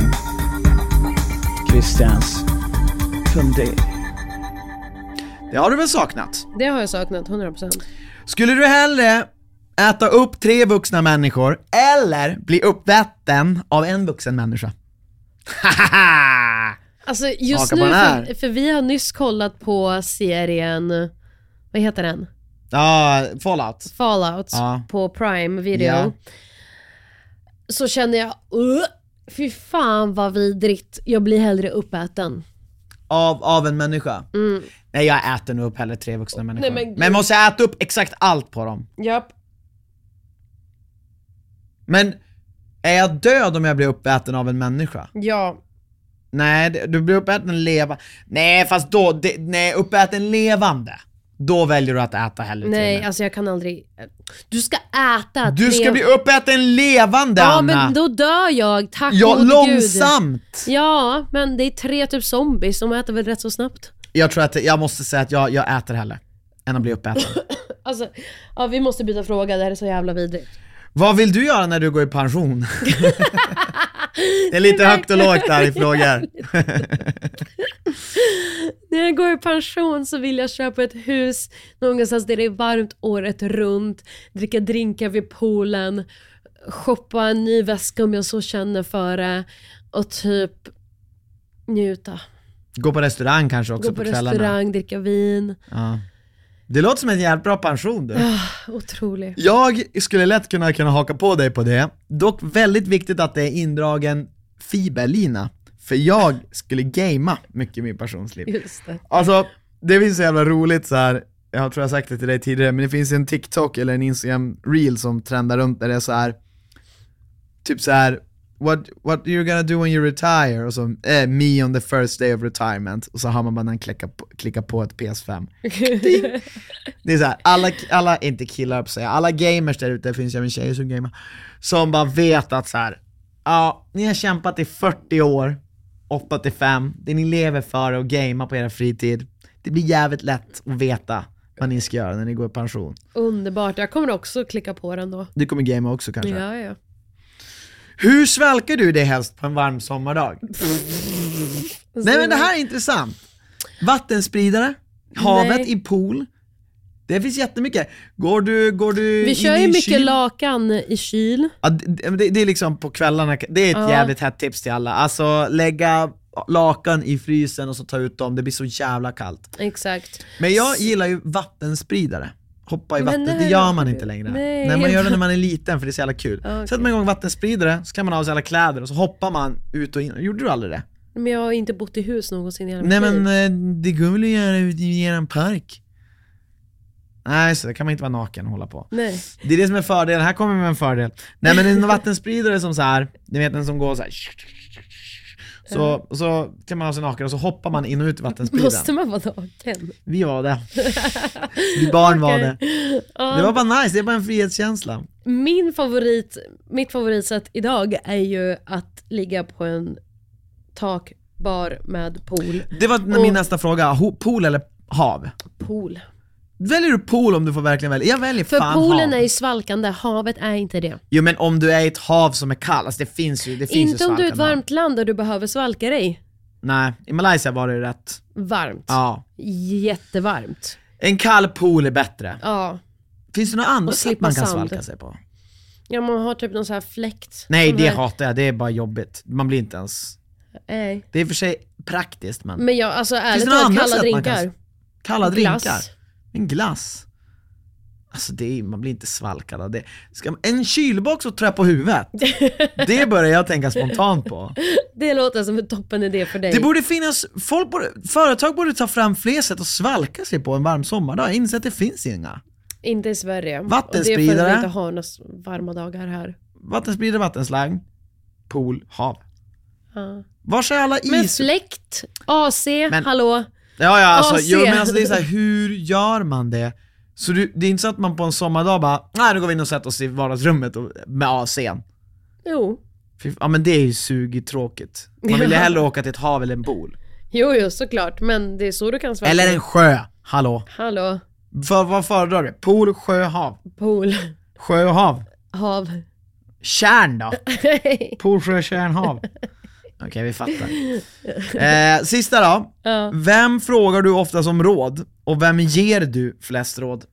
Det har du väl saknat? Det har jag saknat, 100%. Skulle du hellre äta upp 3 vuxna människor eller bli uppäten av en vuxen människa? Alltså just nu, för vi har nyss kollat på serien, vad heter den? Ja, Fallout på Prime Video. Ja. Så känner jag, fy fan vad vidrigt. Jag blir hellre uppäten. Av en människa? Nej, jag äter nog upp hellre 3 vuxna människor. Nej, men måste jag äta upp exakt allt på dem? Japp. Men är jag död om jag blir uppäten av en människa? Ja. Nej, du blir uppäten levande. Nej, fast då, uppäten levande. Då väljer du att äta hellre. Nej, alltså jag kan aldrig. Du ska äta. Du ska bli uppäten levande, ja, Anna. Men då dör jag, tack och långsamt. Gud. Ja, men det är 3 typ zombies som äter väl rätt så snabbt. Jag tror att jag måste säga att jag äter hellre än att bli uppäten. Alltså, ja, vi måste byta fråga, det här är så jävla vidrigt. Vad vill du göra när du går i pension? Det är lite högt och lågt där i frågor. När jag går i pension så vill jag köpa ett hus någonstans där det är varmt året runt, dricka drinkar vid poolen, shoppa en ny väska om jag så känner för det och typ njuta. Gå på restaurang kanske också på kvällarna. Gå på restaurang, dricka vin. Ja. Det låter som en jävligt bra pension du. Otroligt. Jag skulle lätt kunna haka på dig på det. Dock väldigt viktigt att det är indragen fiberlina. För jag skulle gamea mycket i min pensionsliv. Just det. Alltså, det finns så jävla roligt så här. Jag tror jag sagt det till dig tidigare, men det finns en TikTok eller en Instagram reel som trendar runt där det är så här. Typ så här. What you're gonna do when you retire? Och så me on the first day of retirement. Och så har man bara en klicka på ett PS5. Det är så här, alla inte killar upp sig. Alla gamers där ute, finns även tjejer som gamer, som bara vet att så här, ja, ni har kämpat i 40 år 8-5, det ni lever för att gamea på era fritid. Det blir jävligt lätt att veta vad ni ska göra när ni går i pension. Underbart, jag kommer också klicka på den då. Du kommer gamea också kanske? Ja. Hur svalkar du det helst på en varm sommardag? Nej, men det här är intressant. Vattenspridare, havet i pool. Det finns jättemycket. Går du vi kör ju mycket lakan i kyl. Ja, det är liksom på kvällarna. Det är ett jävligt hett tips till alla. Alltså lägga lakan i frysen och så ta ut dem. Det blir så jävla kallt. Exakt. Men jag gillar ju vattenspridare. Hoppa i vattnet, det gör man inte längre. Nej. När man gör det när man är liten, för det är så jävla kul. Okay. Sätter man igång vattenspridare, så kan man ha så jävla kläder och så hoppar man ut och in. Gjorde du aldrig det? Men jag har inte bott i hus någonsin i hela Nej, men det går väl att göra i en park. Nej, så det kan man inte vara naken och hålla på. Nej. Det är det som är fördelen, här kommer med en fördel. Nej, men en vattenspridare som så här, ni vet den som går så här, Så kan man ha sig naken och så hoppar man in och ut i vattenspeeden. Måste man vara naken? Vi var det. Vi barn var det. Det var bara nice, det är bara en frihetskänsla. Mitt favoritsätt idag är ju att ligga på en takbar med pool. Det var min nästa fråga. Pool eller hav? Pool. Väljer du pool om du får verkligen välja? Jag väljer för fan poolen hav. är ju svalkande, havet är inte det. Jo, men om du är i ett hav som är kallt, alltså det finns ju inte om du är ett varmt land där du behöver svalka dig. Nej, i Malaysia var det rätt varmt. Ja. Jättevarmt. En kall pool är bättre. Ja. Finns det några andra Och sätt man kan sand. svalka sig på? Ja, man har typ någon så här fläkt. Nej, det hatar jag, det är bara jobbigt. Man blir inte ens... Nej. Det är för sig praktiskt, men jag, alltså ärligt talat, kalla drinkar. Kalla glass. drinkar? En glass? Alltså man blir inte svalkad av det. En kylbox och trä på huvudet. Det börjar jag tänka spontant på. Det låter som en toppen idé för dig. Det borde finnas, företag borde ta fram fler sätt att svalka sig på en varm sommardag. Jag inser att det finns inga. Inte i Sverige. Vattenspridare. Och det är för att vi inte har några varma dagar här. Vattenspridare, vattenslang, pool, hav. Ja. Var är alla is? Men fläkt, AC, hallå. Ja, alltså, AC. men alltså det är så här, hur gör man det? Så det är inte så att man på en sommardag bara, nej, nu går vi in och sätter oss i vardagsrummet med AC'n. Jo. Ja, men det är ju sugigt tråkigt. Man vill ju hellre åka till ett hav eller en pool. Jo, såklart. Men det är så du kan svalka. Eller en sjö, hallå. Vad föredrar du? Pool, sjö, hav? Pool. Sjö och hav? Hav. Kärn då? Pool, sjö, kärn, hav. Okej, vi fattar. Sista då. Ja. Vem frågar du oftast om råd? Och vem ger du flest råd?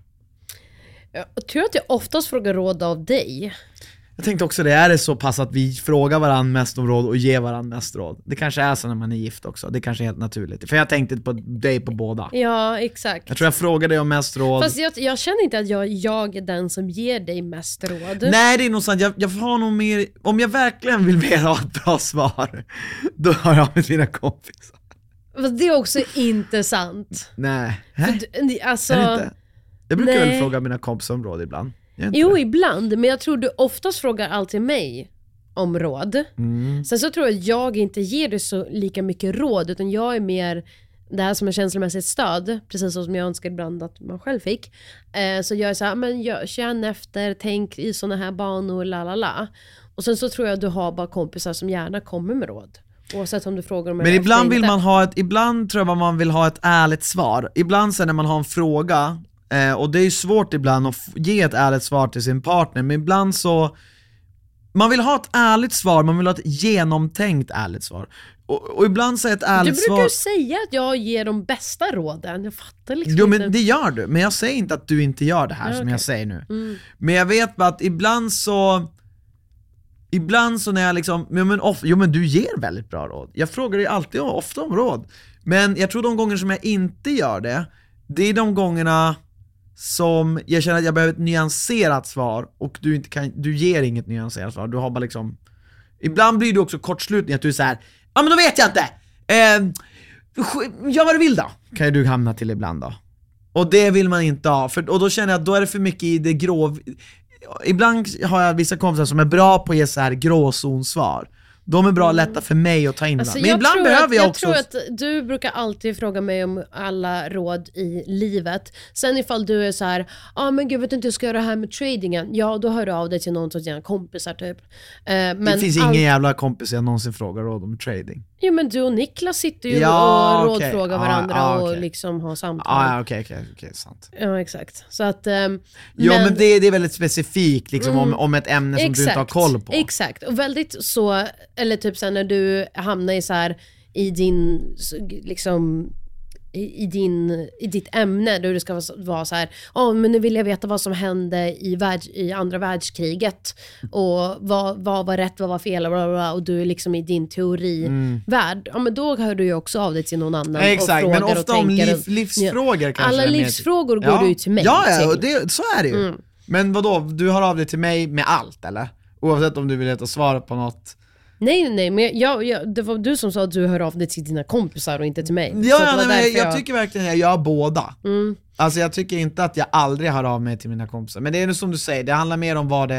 Jag tror att jag oftast frågar råd av dig. Jag tänkte också det, är det så pass att vi frågar varandra mest om råd och ger varandra mest råd? Det kanske är så när man är gift också. Det kanske är helt naturligt. För jag tänkte på dig på båda. Ja, exakt. Jag tror jag frågade dig om mest råd. Fast jag känner inte att jag är den som ger dig mest råd. Nej, det är nog sant. Jag har nog mer... Om jag verkligen vill ha ett bra svar, då har jag med mina kompisar. Fast det är också inte sant. Nej. Alltså, är det inte? Jag brukar nej. väl fråga mina kompisar om råd ibland. Jo, ibland. Men jag tror du oftast frågar alltid mig om råd. Sen så tror jag inte ger dig så lika mycket råd, utan jag är mer det här som är känslomässigt stöd, precis som jag önskar ibland att man själv fick. Så jag är så här, men känn efter, tänk i såna här banor, lalala. Och sen så tror jag att du har bara kompisar som gärna kommer med råd. Oavsett om du frågar om. Men ibland vill man ha ibland tror jag man vill ha ett ärligt svar. Ibland sen när man har en fråga, och det är ju svårt ibland att ge ett ärligt svar till sin partner, men ibland så man vill ha ett ärligt svar, man vill ha ett genomtänkt ärligt svar. Och ibland så är ett ärligt svar... Du brukar ju säga att jag ger de bästa råden. Jag fattar liksom jo, inte. men det gör du. Men jag säger inte att du inte gör det här som jag säger nu. Men jag vet bara att ibland så när jag liksom... men du ger väldigt bra råd. Jag frågar dig alltid ofta om råd. Men jag tror de gånger som jag inte gör det, det är de gångerna som jag känner att jag behöver ett nyanserat svar och du ger inget nyanserat svar. Du har bara liksom... Ibland blir det också kortslutning att du är så här: ja, men då vet jag inte. Gör vad du vill då. Kan ju du hamna till ibland då. Och det vill man inte ha. Och då känner jag att då är det för mycket i det grå. Ibland har jag vissa kompisar som är bra på att ge så här gråzonsvar. De är bra lätta för mig att ta in. Alltså, men ibland behöver jag också... tror att du brukar alltid fråga mig om alla råd i livet. Sen ifall du är så här, men gud, vet inte hur jag ska göra det här med tradingen. Ja, då hör du av dig till någon av dina kompisar typ. Men det finns ingen jävla kompis jag någonsin frågar råd om trading. Jo, men du och Niklas sitter ju och rådfrågar varandra och liksom har samtal. Okej, sant. Ja, exakt. Så att... men det är väldigt specifikt liksom, om ett ämne som du inte har koll på. Exakt, och väldigt så... Eller typ sen när du hamnar i så här i din liksom i ditt ämne där du ska vara så här, men nu vill jag veta vad som hände i andra världskriget och vad var rätt, vad var fel och du är liksom i din teorivärld. Ja, men då hör du ju också av dig till någon annan. Exakt, och men ofta och om livsfrågor kanske. Alla livsfrågor går du ju till mig. Ja, så är det ju. Men vadå, du hör av dig till mig med allt eller? Oavsett om du vill veta svaret på något. Nej, men det var du som sa att du hör av dig till dina kompisar och inte till mig. Jag tycker verkligen att jag gör båda. Alltså jag tycker inte att jag aldrig hör av mig till mina kompisar. Men det är nog som du säger, det handlar mer om vad det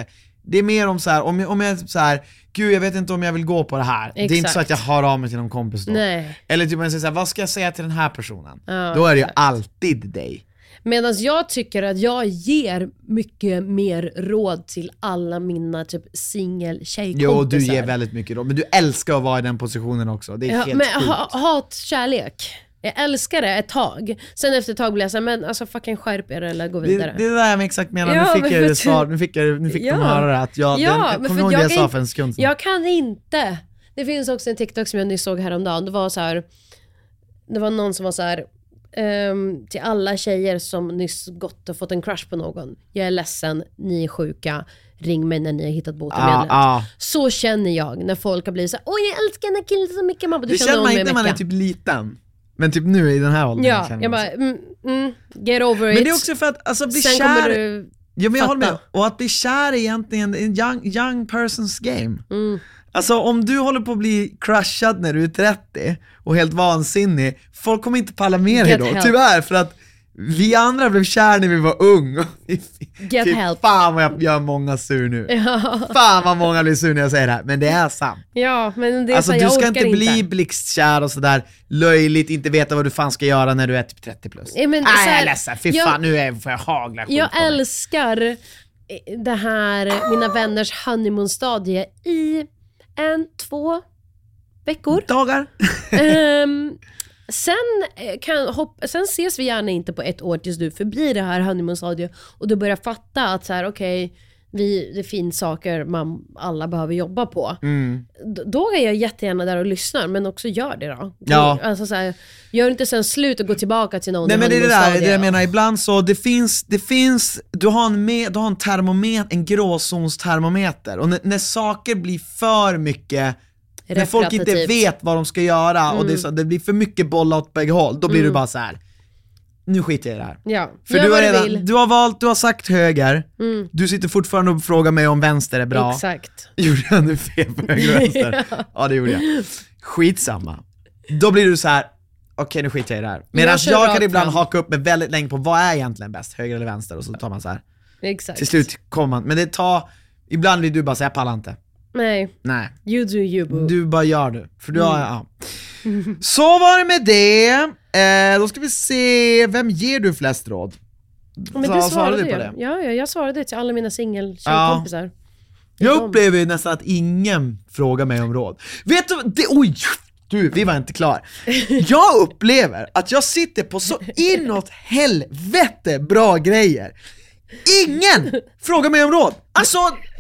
Det är mer om så här, om jag så här, gud jag vet inte om jag vill gå på det här. Exakt. Det är inte så att jag hör av mig till någon kompis då. Nej. Eller typ man säger så här, vad ska jag säga till den här personen? Då är det ju alltid dig. Medan jag tycker att jag ger mycket mer råd till alla mina typ singel-tjejkompisar. Jo, du ger väldigt mycket råd. Men du älskar att vara i den positionen också. Det är helt men sjukt. hat-kärlek. Jag älskar det ett tag. Sen efter ett tag blir jag så här, men alltså fucking skärp er eller gå vidare. Det är det där jag exakt menar. Ja, nu fick jag det svar. Nu fick de höra det. Att jag kommer ihåg det jag sa för en sekund sedan. Jag kan inte. Det finns också en TikTok som jag nyss såg häromdagen. Det var så här, det var någon som var så här, till alla tjejer som nyss gått och fått en crush på någon. Jag är ledsen, ni är sjuka. Ring mig när ni har hittat botemedlet. Så känner jag när folk har blivit så här, jag älskar den här killen så mycket. Man bara, det känner man inte när man är typ liten. Men typ nu i den här åldern. Ja, jag bara, get over it. Men det är också för att alltså, bli sen kär. Kommer du ja, men jag håller med. fatta. Och att bli kär är egentligen en young person's game. Alltså om du håller på att bli crushad när du är 30 och helt vansinnig, folk kommer inte palla med dig då. Tyvärr, för att vi andra blev kär när vi var ung. Get help. Fan vad jag gör många sur nu. Fan vad många blir sur när jag säger det här. Men det är sant. Ja, men det är alltså så, du jag ska orkar inte bli blixtkär och sådär löjligt, inte veta vad du fan ska göra när du är typ 30 plus. Men, nej, jag är ledsen. Fy fan, nu får jag hagla. Jag älskar det här, mina vänners honeymoon-stadie i 1-2 veckor. Dagar. Sen ses vi gärna inte på 1 år tills du förblir det här honeymoon-stadiet och du börjar fatta att så här, okej, det finns saker man alla behöver jobba på. Då är jag jättegärna där och lyssnar, men också gör det då. Ja. Alltså så här, gör inte sen slut och gå tillbaka till någon. Nej, men det är det där det jag menar, ibland så det finns du har en termometer, en gråzonstermometer, och när saker blir för mycket, när folk inte vet vad de ska göra och det blir för mycket boll åt bägge håll, då blir du bara så här: nu skiter jag i det här. Ja. För du har sagt höger. Du sitter fortfarande och frågar mig om vänster är bra. Exakt. Gjorde jag nu fel på höger och vänster? Ja, det gjorde jag. Skitsamma. Då blir du så här: okej, nu skiter jag i det här. Medan jag kan ibland haka upp med väldigt länge på vad är egentligen bäst, höger eller vänster, och så tar man så här. Exakt. Till slut kommer man, men ibland vill du bara säga pallar inte. Nej. You do you, boo. Du bara gör det. För du har, Så var det med det. Då ska vi se, vem ger du flest råd? Men det svarade du på det. Ja, jag svarade till alla mina singel-tjejkompisar. Jag upplever ju nästan att ingen frågar mig om råd. Vet du, vi var inte klar. Jag upplever att jag sitter på så inåt helvete bra grejer. Ingen frågar mig om råd. Alltså,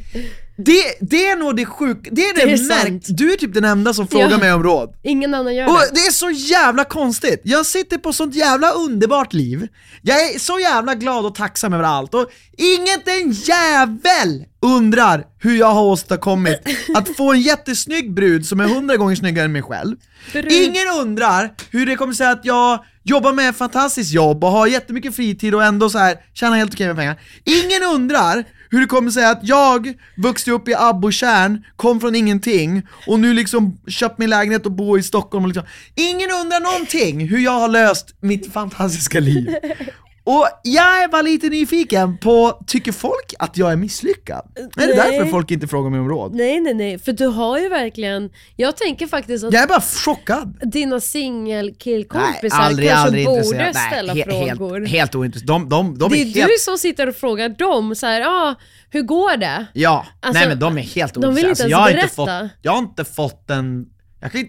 det är nog det sjuka. Det är märkt. Du är typ den enda som frågar mig om råd. Ingen annan gör och det. Det är så jävla konstigt. Jag sitter på sånt jävla underbart liv. Jag är så jävla glad och tacksam över allt. Och ingen jävel undrar hur jag har åstadkommit att få en jättesnygg brud som är 100 gånger snyggare än mig själv. Ingen undrar hur det kommer sig att jag jobbar med ett fantastiskt jobb och har jättemycket fritid och ändå så här tjänar helt okej med pengar. Ingen undrar hur det kommer sig att jag vuxit upp i Abborrtjärn, kom från ingenting och nu liksom köpt min lägenhet och bor i Stockholm och liksom. Ingen undrar någonting hur jag har löst mitt fantastiska liv. Och jag är bara lite nyfiken på, tycker folk att jag är misslyckad? Är det därför folk inte frågar mig om råd? Nej, för du har ju verkligen, jag tänker faktiskt att jag är bara chockad. Dina singel-killkompisar kanske borde ställa frågor. Helt ointresserade. Det är du som sitter och frågar dem så här, hur går det? Ja, alltså, nej men de är helt ointresserade. De vill inte ens berätta. Jag har inte fått en... Jag kan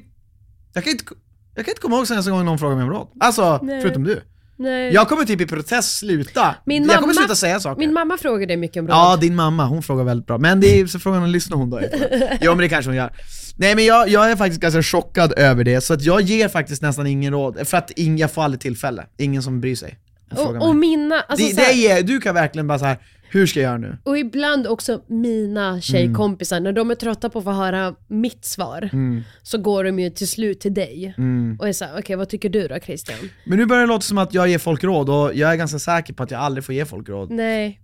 inte komma ihåg sen en gång någon frågar mig om råd. Alltså, förutom du. Nej. Jag kommer typ i protest sluta. Jag kommer sluta säga saker. Min mamma frågar dig mycket om råd. Ja, din mamma, hon frågar väldigt bra. Men det är så frågan, lyssnar hon då? Ja, men det kanske hon gör. Nej, men jag är faktiskt ganska chockad över det. Så att jag ger faktiskt nästan ingen råd. För att jag får aldrig tillfälle. Ingen som bryr sig. Och mina... Alltså, du kan verkligen bara så här: hur ska jag göra nu? Och ibland också mina tjejkompisar, när de är trötta på att få höra mitt svar, så går de ju till slut till dig. Och är så här: okej, vad tycker du då, Christian? Men nu börjar det låta som att jag ger folk råd, och jag är ganska säker på att jag aldrig får ge folk råd. Nej,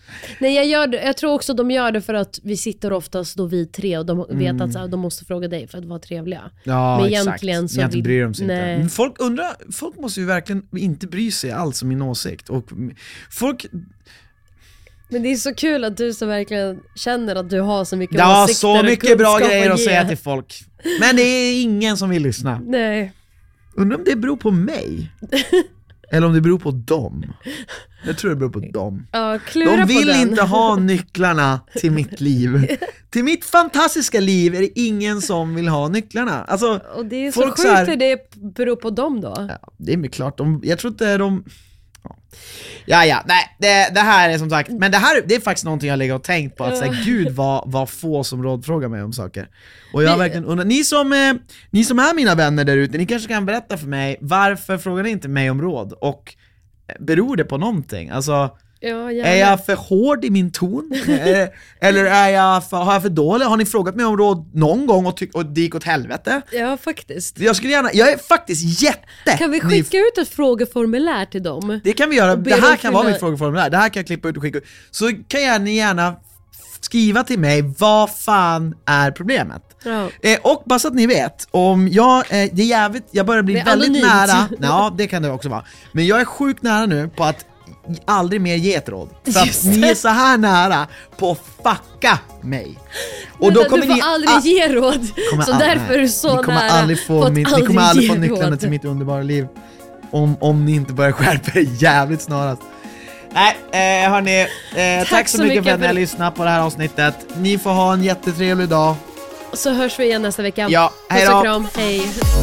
jag tror också de gör det för att vi sitter oftast då vi tre och de vet att så här, de måste fråga dig för att vara trevliga. Ja, men exakt. egentligen så bryr de sig inte. Men folk måste ju verkligen inte bry sig alls om min åsikt. Och folk... Men det är så kul att du så verkligen känner att du har så mycket åsikter. åsikter Så mycket och bra kunskap grejer att ge. säga till folk. Men det är ingen som vill lyssna. Nej. Undrar om det beror på mig. Eller om det beror på dem. Jag tror det beror på dem. Ja, klura De på vill den. inte ha nycklarna till mitt liv. Till mitt fantastiska liv är det ingen som vill ha nycklarna. Alltså, Och det är så folk sjukt så här, att det beror på dem då. ja, det är mycket klart. Jag tror inte de... Ja, nej, det här är som sagt, men det är faktiskt någonting jag lägger och tänkt på, att säga, gud vad få som rådfrågar mig om saker. Och jag har verkligen undrat, ni som är mina vänner där ute, ni kanske kan berätta för mig, varför frågar ni inte mig om råd? Och beror det på någonting? Alltså, Ja, är jag för hård i min ton? Eller har jag för dålig? Har ni frågat mig om råd någon gång och det gick åt helvete? Ja, faktiskt. Jag är faktiskt Kan vi skicka ut ett frågeformulär till dem? Det kan vi göra, det här kan vara mitt frågeformulär. Det här kan jag klippa ut och skicka ut. Så kan ni gärna skriva till mig, vad fan är problemet? Ja. Och bara så att ni vet, om jag börjar bli Det är väldigt anonymt. nära. Ja, det kan det också vara. Men jag är sjukt nära nu på att aldrig mer ge ett råd. För att ni är så här nära på att fucka mig. Och då kommer du får aldrig ge råd. Så därför är du så ni kommer nära aldrig få på att ni kommer aldrig få ge nycklarna råd. till mitt underbara liv. Om ni inte börjar skärpa er jävligt snarast. Nej, hörni, tack så mycket för att ni har lyssnat på det här avsnittet. Ni får ha en jättetrevlig dag. Så hörs vi igen nästa vecka. Ja, hej då. Puss och kram, hej.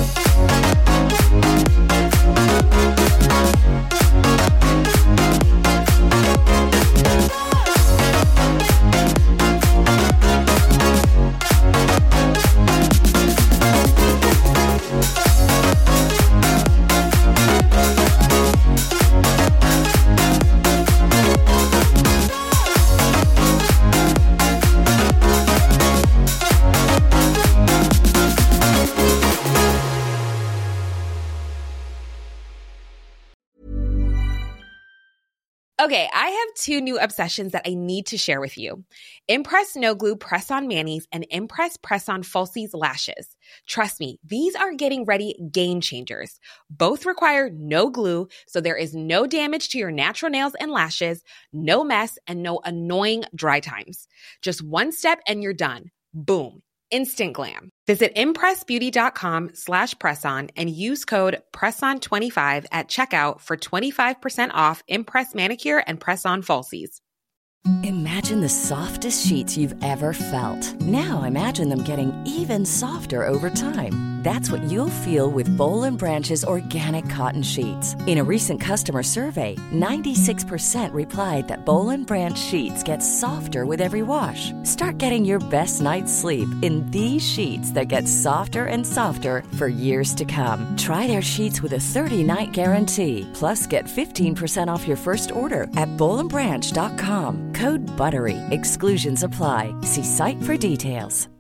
Okay, I have two new obsessions that I need to share with you. Impress No Glue Press-On Manis and Impress Press-On Falsies Lashes. Trust me, these are getting ready game changers. Both require no glue, so there is no damage to your natural nails and lashes, no mess, and no annoying dry times. Just one step and you're done. Boom. Instant glam. Visit impressbeauty.com/presson and use code PRESSON25 at checkout for 25% off Impress Manicure and Press-On Falsies. Imagine the softest sheets you've ever felt. Now imagine them getting even softer over time. That's what you'll feel with Boll & Branch's organic cotton sheets. In a recent customer survey, 96% replied that Boll & Branch sheets get softer with every wash. Start getting your best night's sleep in these sheets that get softer and softer for years to come. Try their sheets with a 30-night guarantee. Plus, get 15% off your first order at bollandbranch.com. Code BUTTERY. Exclusions apply. See site for details.